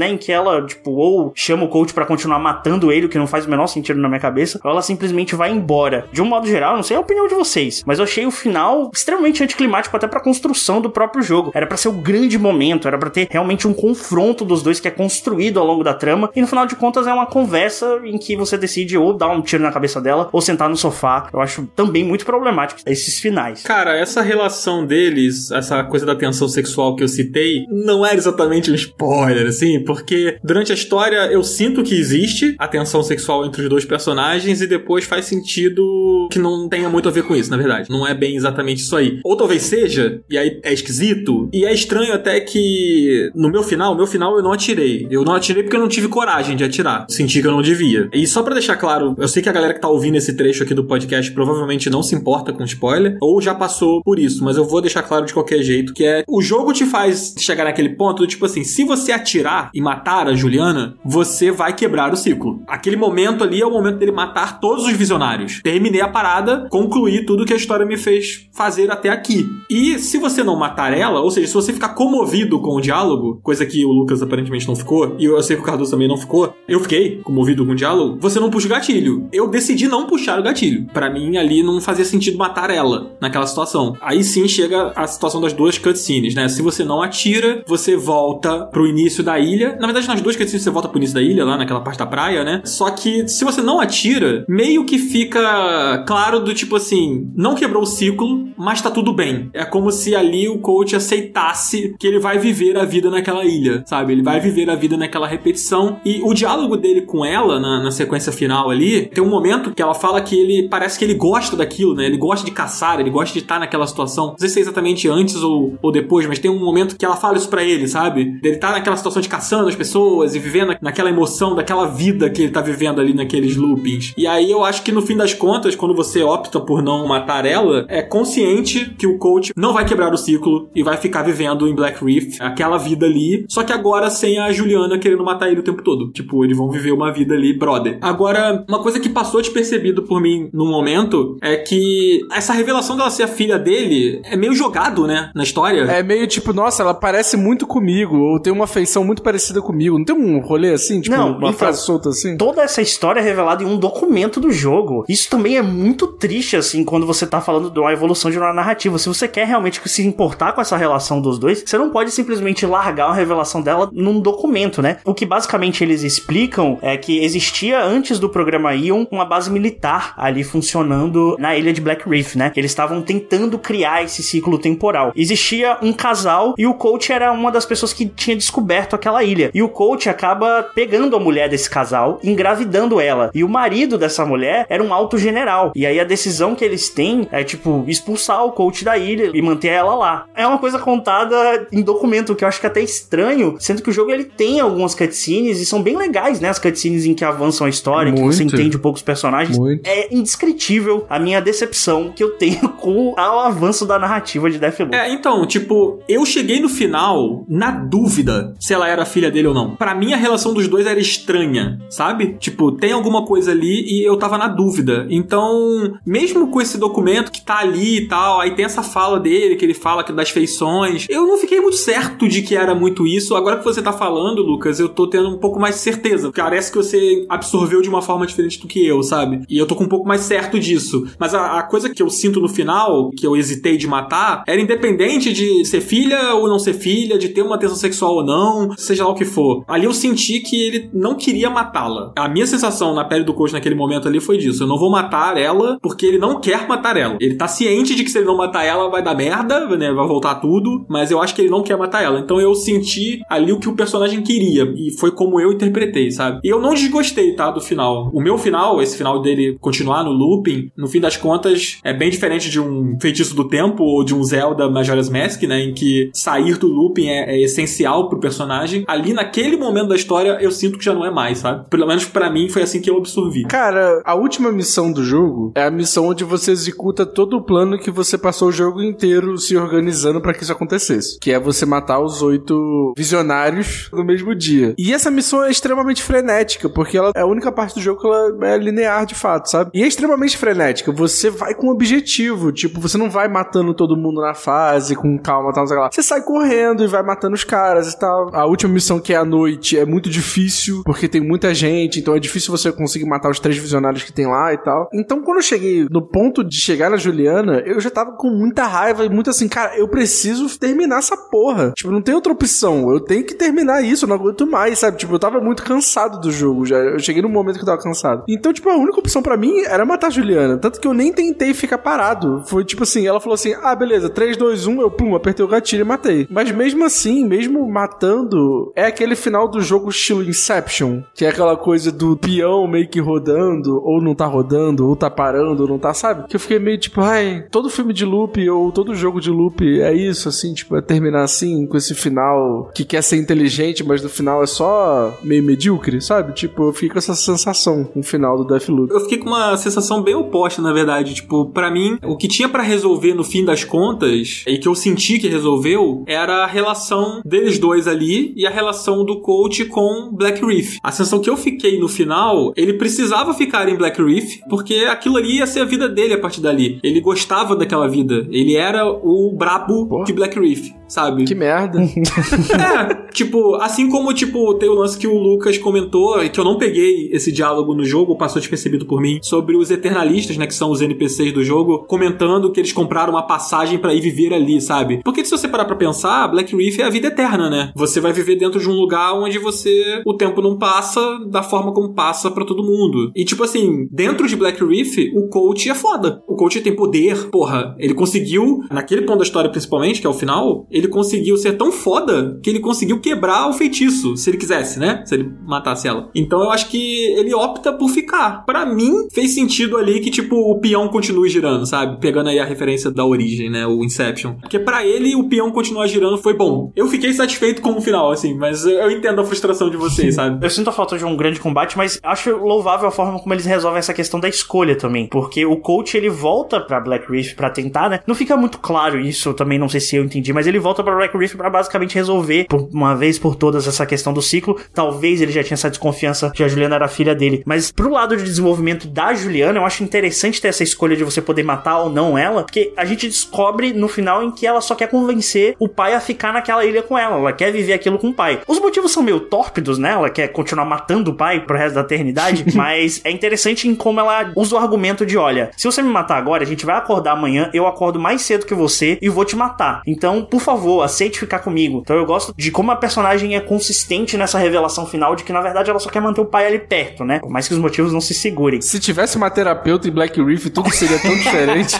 né, em que ela, tipo, ou chama o coach pra continuar matando ele, o que não faz o menor sentido na minha cabeça, ou ela simplesmente vai embora. De um modo geral, não sei a opinião de vocês, mas eu achei o final extremamente anticlimático até pra construção do próprio jogo. Era pra ser o grande momento, era pra ter realmente um confronto dos dois que é construído ao longo da trama, e no final de contas é uma conversa em que você decide ou dar um tiro na cabeça dela, ou sentar no sofá. Eu acho também muito problemático esses finais. Cara, essa relação deles, essa coisa da tensão sexual que eu citei, não era exatamente um spoiler, assim, porque durante a história eu sinto que existe a tensão sexual entre os dois personagens e depois faz sentido que não tenha muito a ver com isso, na verdade. Não é bem exatamente isso aí. Ou talvez seja, e aí é esquisito, e é estranho até que no meu final eu não atirei. Eu não atirei porque eu não tive coragem de atirar. Senti que eu não devia. E só pra deixar claro, eu sei que a galera que tá ouvindo esse trecho aqui do podcast provavelmente não se importa com spoiler, ou já passou por isso, mas eu vou deixar claro de qualquer jeito, que é, o jogo te faz chegar naquele ponto do tipo assim, se você atirar e matar a Juliana, você vai quebrar o ciclo. Aquele momento ali é o momento dele matar todos os visionários. Terminei a parada, concluí tudo que a história me fez fazer até aqui. E se você não matar ela, ou seja, se você ficar comovido com o diálogo, coisa que o Lucas aparentemente não ficou, e eu sei que o Cardoso também não ficou, eu fiquei comovido com o diálogo, você não puxa o gatilho. Eu decidi não puxar o gatilho. Pra mim, ali não fazia sentido matar ela naquela situação. Aí sim chega a situação das duas cutscenes, né? Se você não atira, você volta pro início da ilha. Na verdade, nas duas cutscenes você volta pro início da ilha, lá naquela parte da praia, né? Só que se você não atira, meio que fica claro do tipo assim, não quebrou o ciclo, mas tá tudo bem. É como se ali o coach aceitasse que ele vai viver a vida naquela ilha, sabe? Ele vai viver a vida naquela repetição. E o diálogo dele com ela, na sequência final ali, tem um momento que ela fala que ele, parece que ele gosta daquilo, né? Ele gosta de caçar, ele gosta de estar naquela situação. Não sei se é exatamente antes ou depois, mas tem um momento que ela fala isso pra ele, sabe? Ele tá naquela situação de caçando as pessoas e vivendo naquela emoção, daquela vida que ele tá vivendo ali naqueles loopings. E aí eu acho que no fim das contas, quando você opta por não matar ela, é consciente que o coach não vai quebrar o ciclo e vai ficar vivendo em Black Reef aquela vida ali, só que agora sem a Juliana querendo matar ele o tempo todo. Tipo, eles vão viver uma vida ali, brother. Agora, uma coisa que passou despercebido por mim no momento é que essa revelação dela ser a filha dele é meio jogado, né, na história. É meio tipo, nossa, ela parece muito comigo, ou tem uma feição muito parecida comigo. Não tem um rolê assim, tipo, não, uma frase solta assim? Toda essa história é revelada em um documento do jogo. Isso também é muito triste, assim, quando você tá falando de uma evolução de uma narrativa. Se você quer realmente se importar com essa relação dos dois, você não pode simplesmente largar a revelação dela num documento, né? O que basicamente eles explicam é que existia antes do programa Ion uma base militar ali funcionando na ilha de Black Reef, né? Eles estavam tentando criar esse ciclo temporal. Existia um casal e o coach era uma das pessoas que tinha descoberto aquela ilha. E o coach acaba pegando a mulher desse casal, engravidando ela. E o marido dessa mulher era um alto general. E aí a decisão que eles têm é, tipo, expulsar o coach da ilha e manter ela lá. É uma coisa contada em documento, que eu acho que é até estranho, sendo que o jogo ele tem algumas cutscenes e são bem legais, né? As cutscenes em que avançam a história, que você entende um pouco os personagens. Muito. É indescritível a minha decepção que eu tenho com o avanço da narrativa de Deathloop. Então, tipo, eu cheguei no final na dúvida se ela era filha dele ou não. Pra mim, a relação dos dois era estranha, sabe? Tipo, tem alguma coisa ali e eu tava na dúvida. Então, mesmo com esse documento que tá ali e tal, aí tem essa fala dele, que ele fala que das feições, eu não fiquei muito certo de que era muito isso. Agora que você tá falando, Lucas, eu tô tendo um pouco mais de certeza. Parece que você absorveu de uma forma diferente do que eu, sabe? E eu tô com um pouco mais certo disso. Mas a coisa que eu sinto no final, que eu hesitei de matar, era independente de ser filha ou não ser filha, de ter uma tensão sexual ou não, seja lá o que for. Ali eu senti que ele não queria matá-la. A minha sensação na pele do coach naquele momento ali foi disso. Eu não vou matar ela porque ele não quer matar ela. Ele tá ciente de que se ele não matar ela vai dar merda, né? Vai voltar tudo, mas eu acho que ele não quer matar ela. Então eu senti ali o que o personagem queria e foi como eu interpretei, sabe? E eu não desgostei, tá, do final. O meu final, esse final dele continuar no looping, no fim das contas, é bem diferente de um Feitiço do Tempo ou de um Zelda Majora's Mask, né? Em que sair do looping é essencial pro personagem. Ali, naquele momento da história, eu sinto que já não é mais, sabe? Pelo menos pra mim, foi assim que eu absorvi. Cara, a última missão do jogo é a missão onde você executa todo o plano que você passou o jogo inteiro se organizando pra que isso acontecesse. Que é você matar os 8 visionários no mesmo dia. E essa missão é extremamente frenética, porque ela é a única parte do jogo que ela é linear de fato, sabe? E é extremamente frenética. Você vai com um objetivo. Tipo, você não vai matando todo mundo na fase, com calma, tal, sei lá. Você sai correndo e vai matando os caras e tal. A última missão missão que é à noite é muito difícil, porque tem muita gente, então é difícil você conseguir matar os 3 visionários que tem lá e tal. Então, quando eu cheguei no ponto de chegar na Juliana, eu já tava com muita raiva e muito assim, cara, eu preciso terminar essa porra. Tipo, não tem outra opção. Eu tenho que terminar isso, eu não aguento mais, sabe? Tipo, eu tava muito cansado do jogo já. Eu cheguei num momento que eu tava cansado. Então, tipo, a única opção pra mim era matar a Juliana. Tanto que eu nem tentei ficar parado. Foi tipo assim, ela falou assim, beleza, 3, 2, 1, eu pum, apertei o gatilho e matei. Mas mesmo assim, mesmo matando, é aquele final do jogo estilo Inception, que é aquela coisa do peão meio que rodando, ou não tá rodando, ou tá parando, ou não tá, sabe? Que eu fiquei meio tipo, todo filme de loop, ou todo jogo de loop é isso, assim, tipo, é terminar assim, com esse final que quer ser inteligente, mas no final é só meio medíocre, sabe? Tipo, eu fiquei com essa sensação no final do Deathloop. Eu fiquei com uma sensação bem oposta, na verdade. Tipo, pra mim, o que tinha pra resolver no fim das contas, e que eu senti que resolveu, era a relação deles dois ali e a relação do coach com Black Reef. A sensação que eu fiquei no final, ele precisava ficar em Black Reef, porque aquilo ali ia ser a vida dele a partir dali. Ele gostava daquela vida. Ele era o brabo de Black Reef, sabe? Que merda. Tipo, assim como, tipo, tem o lance que o Lucas comentou, e que eu não peguei esse diálogo no jogo, passou despercebido por mim, sobre os Eternalistas, né, que são os NPCs do jogo, comentando que eles compraram uma passagem pra ir viver ali, sabe? Porque se você parar pra pensar, Black Reef é a vida eterna, né? Você vai viver dentro de um lugar onde o tempo não passa da forma como passa pra todo mundo. E, tipo assim, dentro de Black Reef, o coach é foda. O coach tem poder, porra. Ele conseguiu, naquele ponto da história principalmente, que é o final, ele conseguiu ser tão foda que ele conseguiu quebrar o feitiço, se ele quisesse, né? Se ele matasse ela. Então eu acho que ele opta por ficar. Pra mim, fez sentido ali que, tipo, o peão continue girando, sabe? Pegando aí a referência da origem, né? O Inception. Porque pra ele, o peão continuar girando foi bom. Eu fiquei satisfeito com o final, assim, mas eu entendo a frustração de vocês, sabe? Eu sinto a falta de um grande combate, mas acho louvável a forma como eles resolvem essa questão da escolha também. Porque o coach, ele volta pra Black Reef pra tentar, né? Não fica muito claro isso, eu também não sei se eu entendi, mas ele volta pra Black Reef pra basicamente resolver, por uma vez por todas, essa questão do ciclo. Talvez ele já tinha essa desconfiança que a Juliana era filha dele. Mas pro lado de desenvolvimento da Juliana, eu acho interessante ter essa escolha de você poder matar ou não ela, porque a gente descobre no final em que ela só quer convencer o pai a ficar naquela ilha com ela. Ela quer viver aquilo com o pai. Os motivos são meio tórpidos, né? Ela quer continuar matando o pai pro resto da eternidade, mas é interessante em como ela usa o argumento de, olha, se você me matar agora, a gente vai acordar amanhã, eu acordo mais cedo que você e vou te matar. Então, por favor, aceite ficar comigo. Então eu gosto de como a personagem é consistente nessa revelação final de que, na verdade, ela só quer manter o pai ali perto, né? Por mais que os motivos não se segurem. Se tivesse uma terapeuta em Black Reef, tudo seria tão diferente.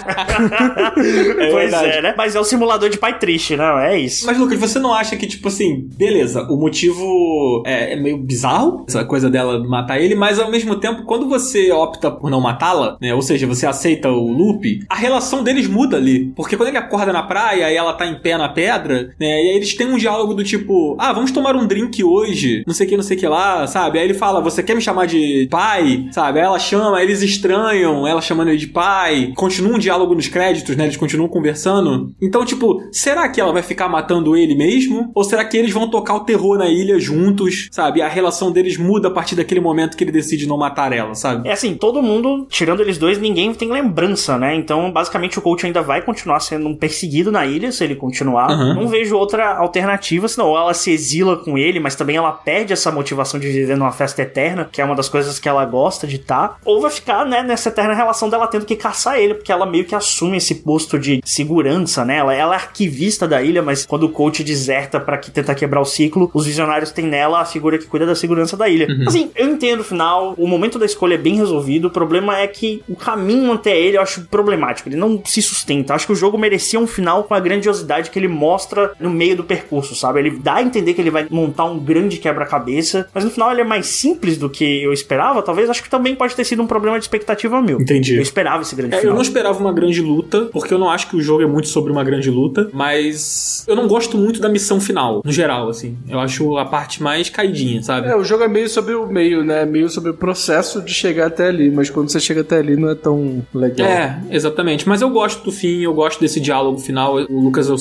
Pois é, né? Mas é o simulador de pai triste, não? É isso. Mas, Lucas, você não acha que, tipo assim, beleza, o motivo é meio bizarro, essa coisa dela matar ele, mas ao mesmo tempo, quando você opta por não matá-la, né? Ou seja, você aceita o loop, a relação deles muda ali. Porque quando ele acorda na praia e ela tá em pé na pedra, né? E aí eles têm um diálogo do tipo, vamos tomar um drink hoje, não sei o que lá, sabe? Aí ele fala, você quer me chamar de pai? Sabe? Aí ela chama, eles estranham ela chamando ele de pai. Continua um diálogo nos créditos, né? Eles continuam conversando. Então, tipo, será que ela vai ficar matando ele mesmo? Ou será que eles vão tocar o terror na ilha juntos, sabe? A relação deles muda a partir daquele momento que ele decide não matar ela, sabe? É assim, todo mundo, tirando eles dois, ninguém tem lembrança, né? Então, basicamente, o coach ainda vai continuar sendo um perseguido na ilha, se ele continuar. Não vejo outra alternativa, senão ou ela se exila com ele, mas também ela perde essa motivação de viver numa festa eterna, que é uma das coisas que ela gosta de estar, ou vai ficar, né, nessa eterna relação dela tendo que caçar ele, porque ela meio que assume esse posto de segurança, né? Ela é arquivista da ilha, mas quando o coach deserta pra tentar quebrar o ciclo, os visionários têm nela a figura que cuida da segurança da ilha. Assim, eu entendo o final, o momento da escolha é bem resolvido, o problema é que o caminho até ele eu acho problemático, ele não se sustenta. Eu acho que o jogo merecia um final com a grandiosidade que ele mostra no meio do percurso, sabe? Ele dá a entender que ele vai montar um grande quebra-cabeça, mas no final ele é mais simples do que eu esperava, talvez. Acho que também pode ter sido um problema de expectativa meu. Entendi. Eu esperava esse grande final. Eu não esperava uma grande luta, porque eu não acho que o jogo é muito sobre uma grande luta, mas eu não gosto muito da missão final, no geral, assim. Eu acho a parte mais caidinha, sabe? O jogo é meio sobre o meio, né? Meio sobre o processo de chegar até ali, mas quando você chega até ali não é tão legal. Exatamente. Mas eu gosto do fim, eu gosto desse diálogo final. O Lucas, eu sei que não curtiu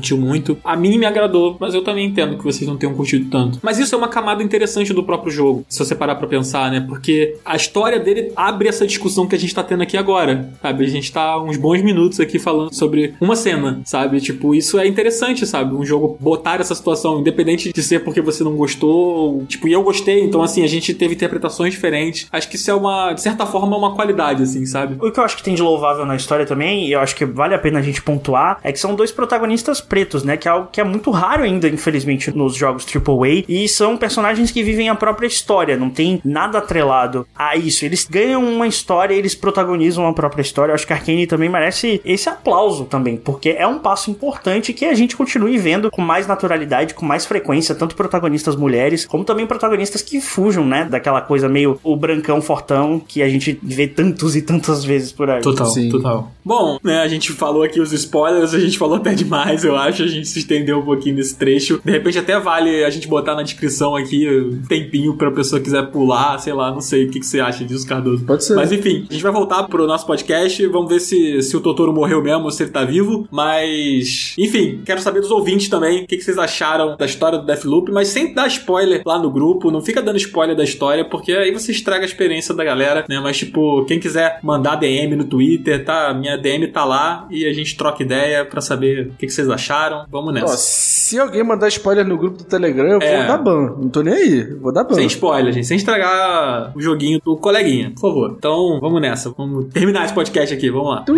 curtiu muito. A mim me agradou, mas eu também entendo que vocês não tenham curtido tanto. Mas isso é uma camada interessante do próprio jogo, se você parar pra pensar, né? Porque a história dele abre essa discussão que a gente tá tendo aqui agora, sabe? A gente tá uns bons minutos aqui falando sobre uma cena, sabe? Tipo, isso é interessante, sabe? Um jogo botar essa situação, independente de ser porque você não gostou, tipo, e eu gostei, então assim, a gente teve interpretações diferentes. Acho que isso é de certa forma, uma qualidade, assim, sabe? O que eu acho que tem de louvável na história também, e eu acho que vale a pena a gente pontuar, é que são 2 protagonistas pretos, né? Que é algo que é muito raro ainda, infelizmente, nos jogos AAA, e são personagens que vivem a própria história, não tem nada atrelado a isso. Eles ganham uma história, eles protagonizam a própria história. Eu acho que a Arcane também merece esse aplauso também, porque é um passo importante que a gente continue vendo com mais naturalidade, com mais frequência, tanto protagonistas mulheres, como também protagonistas que fujam, né? Daquela coisa meio o brancão fortão que a gente vê tantos e tantas vezes por aí. Total, sim. Total. Bom, né, a gente falou aqui os spoilers, a gente falou até demais, eu acho, a gente se estendeu um pouquinho nesse trecho. De repente até vale a gente botar na descrição aqui um tempinho pra pessoa quiser pular, sei lá, não sei o que você acha disso, Cardoso. Pode ser. Mas enfim, a gente vai voltar pro nosso podcast, vamos ver se o Totoro morreu mesmo ou se ele tá vivo, mas enfim, quero saber dos ouvintes também o que vocês acharam da história do Deathloop, mas sem dar spoiler lá no grupo, não fica dando spoiler da história, porque aí você estraga a experiência da galera, né, mas tipo, quem quiser mandar DM no Twitter, tá, minha DM tá lá e a gente troca ideia pra saber o que vocês acharam, vamos nessa. Ó, se alguém mandar spoiler no grupo do Telegram, eu vou dar ban, não tô nem aí, vou dar ban. Sem spoiler, gente, sem estragar o joguinho do coleguinha, por favor. Então, vamos nessa, vamos terminar esse podcast aqui, vamos lá.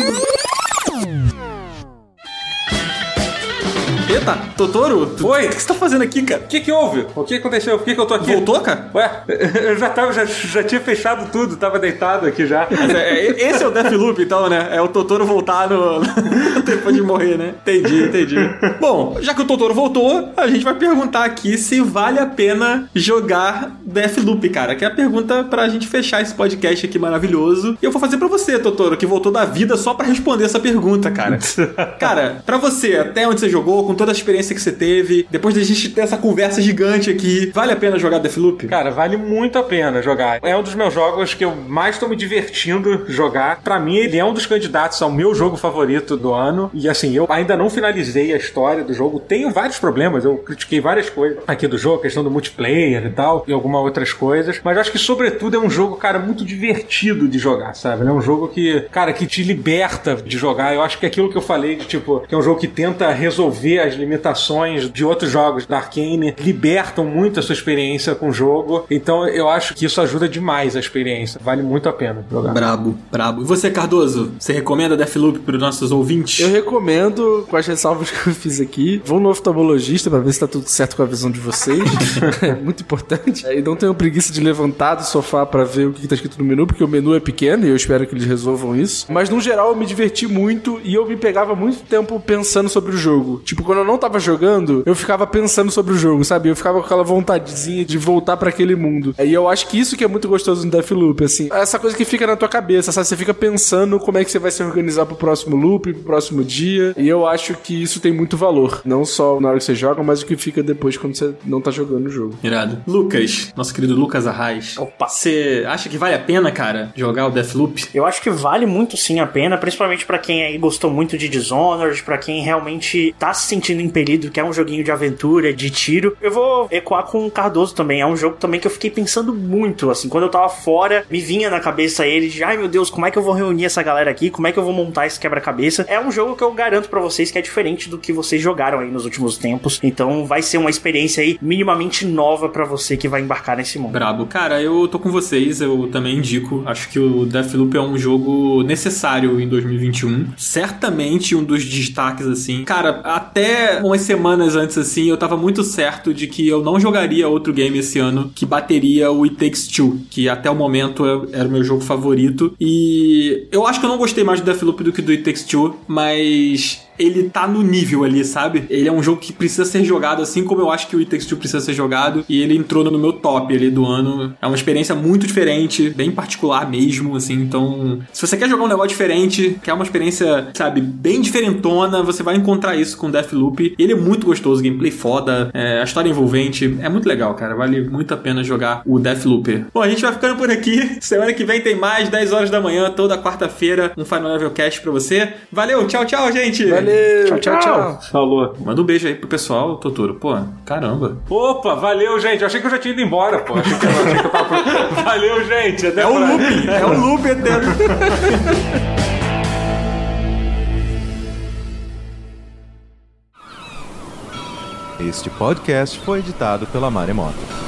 Eita, Totoro? Oi? O que você tá fazendo aqui, cara? O que houve? O que aconteceu? Por que eu tô aqui? Voltou, cara? Ué, eu já tinha fechado tudo, tava deitado aqui já. Esse é o Deathloop, então, né? É o Totoro voltar depois de morrer, né? Entendi. Bom, já que o Totoro voltou, a gente vai perguntar aqui se vale a pena jogar Deathloop, cara. Que é a pergunta pra gente fechar esse podcast aqui maravilhoso. E eu vou fazer pra você, Totoro, que voltou da vida só pra responder essa pergunta, cara. Cara, pra você, até onde você jogou, com toda a experiência que você teve, depois da gente ter essa conversa gigante aqui, vale a pena jogar Deathloop? Cara, vale muito a pena jogar. É um dos meus jogos que eu mais tô me divertindo jogar. Pra mim, ele é um dos candidatos ao meu jogo favorito do ano. E assim, eu ainda não finalizei a história do jogo. Tenho vários problemas, eu critiquei várias coisas aqui do jogo, questão do multiplayer e tal, e algumas outras coisas. Mas eu acho que, sobretudo, é um jogo, cara, muito divertido de jogar, sabe? É um jogo que, cara, que te liberta de jogar. Eu acho que é aquilo que eu falei, de tipo, que é um jogo que tenta resolver as limitações de outros jogos da Arcane, libertam muito a sua experiência com o jogo. Então eu acho que isso ajuda demais a experiência. Vale muito a pena jogar. Brabo. E você, Cardoso? Você recomenda Deathloop para os nossos ouvintes? Eu recomendo, com as ressalvas que eu fiz aqui. Vão no oftalmologista pra ver se tá tudo certo com a visão de vocês. É muito importante. E não tenham preguiça de levantar do sofá pra ver o que tá escrito no menu, porque o menu é pequeno e eu espero que eles resolvam isso. Mas no geral eu me diverti muito e eu me pegava muito tempo pensando sobre o jogo. Tipo, quando eu não tava jogando, eu ficava pensando sobre o jogo, sabe? Eu ficava com aquela vontadezinha de voltar pra aquele mundo. E eu acho que isso que é muito gostoso no Deathloop, assim. Essa coisa que fica na tua cabeça, sabe? Você fica pensando como é que você vai se organizar pro próximo loop, pro próximo dia. E eu acho que isso tem muito valor. Não só na hora que você joga, mas o que fica depois quando você não tá jogando o jogo. Irado. Lucas, nosso querido Lucas Arraes. Opa. Você acha que vale a pena, cara, jogar o Deathloop? Eu acho que vale muito sim a pena, principalmente pra quem aí gostou muito de Dishonored, pra quem realmente tá se sentindo impelido, que é um joguinho de aventura, de tiro. Eu vou ecoar com o Cardoso também. É um jogo também que eu fiquei pensando muito, assim, quando eu tava fora, me vinha na cabeça ele de, ai meu Deus, como é que eu vou reunir essa galera aqui? Como é que eu vou montar esse quebra-cabeça? É um jogo que eu garanto pra vocês que é diferente do que vocês jogaram aí nos últimos tempos. Então vai ser uma experiência aí minimamente nova pra você que vai embarcar nesse mundo. Brabo. Cara, eu tô com vocês, eu também indico. Acho que o Deathloop é um jogo necessário em 2021. Certamente um dos destaques, assim. Cara, até umas semanas antes, assim, eu tava muito certo de que eu não jogaria outro game esse ano que bateria o It Takes Two, que até o momento era o meu jogo favorito. E eu acho que eu não gostei mais do Deathloop do que do It Takes Two, mas ele tá no nível ali, sabe? Ele é um jogo que precisa ser jogado, assim como eu acho que o It Takes Two precisa ser jogado, e ele entrou no meu top ali do ano. É uma experiência muito diferente, bem particular mesmo, assim, então se você quer jogar um negócio diferente, quer uma experiência, sabe, bem diferentona, você vai encontrar isso com Deathloop. Ele é muito gostoso, gameplay foda, a história envolvente, é muito legal, cara, vale muito a pena jogar o Deathloop. Bom, a gente vai ficando por aqui, semana que vem tem mais, 10 horas da manhã, toda quarta-feira, um Final Level Cast pra você. Valeu, tchau, gente! Valeu, tchau. Falou. Manda um beijo aí pro pessoal, Totoro. Pô, caramba. Opa, valeu, gente. Eu achei que eu já tinha ido embora, pô. Achei que eu tava... Valeu, gente. Até É um loop, é um loop eterno. Este podcast foi editado pela Maremoto.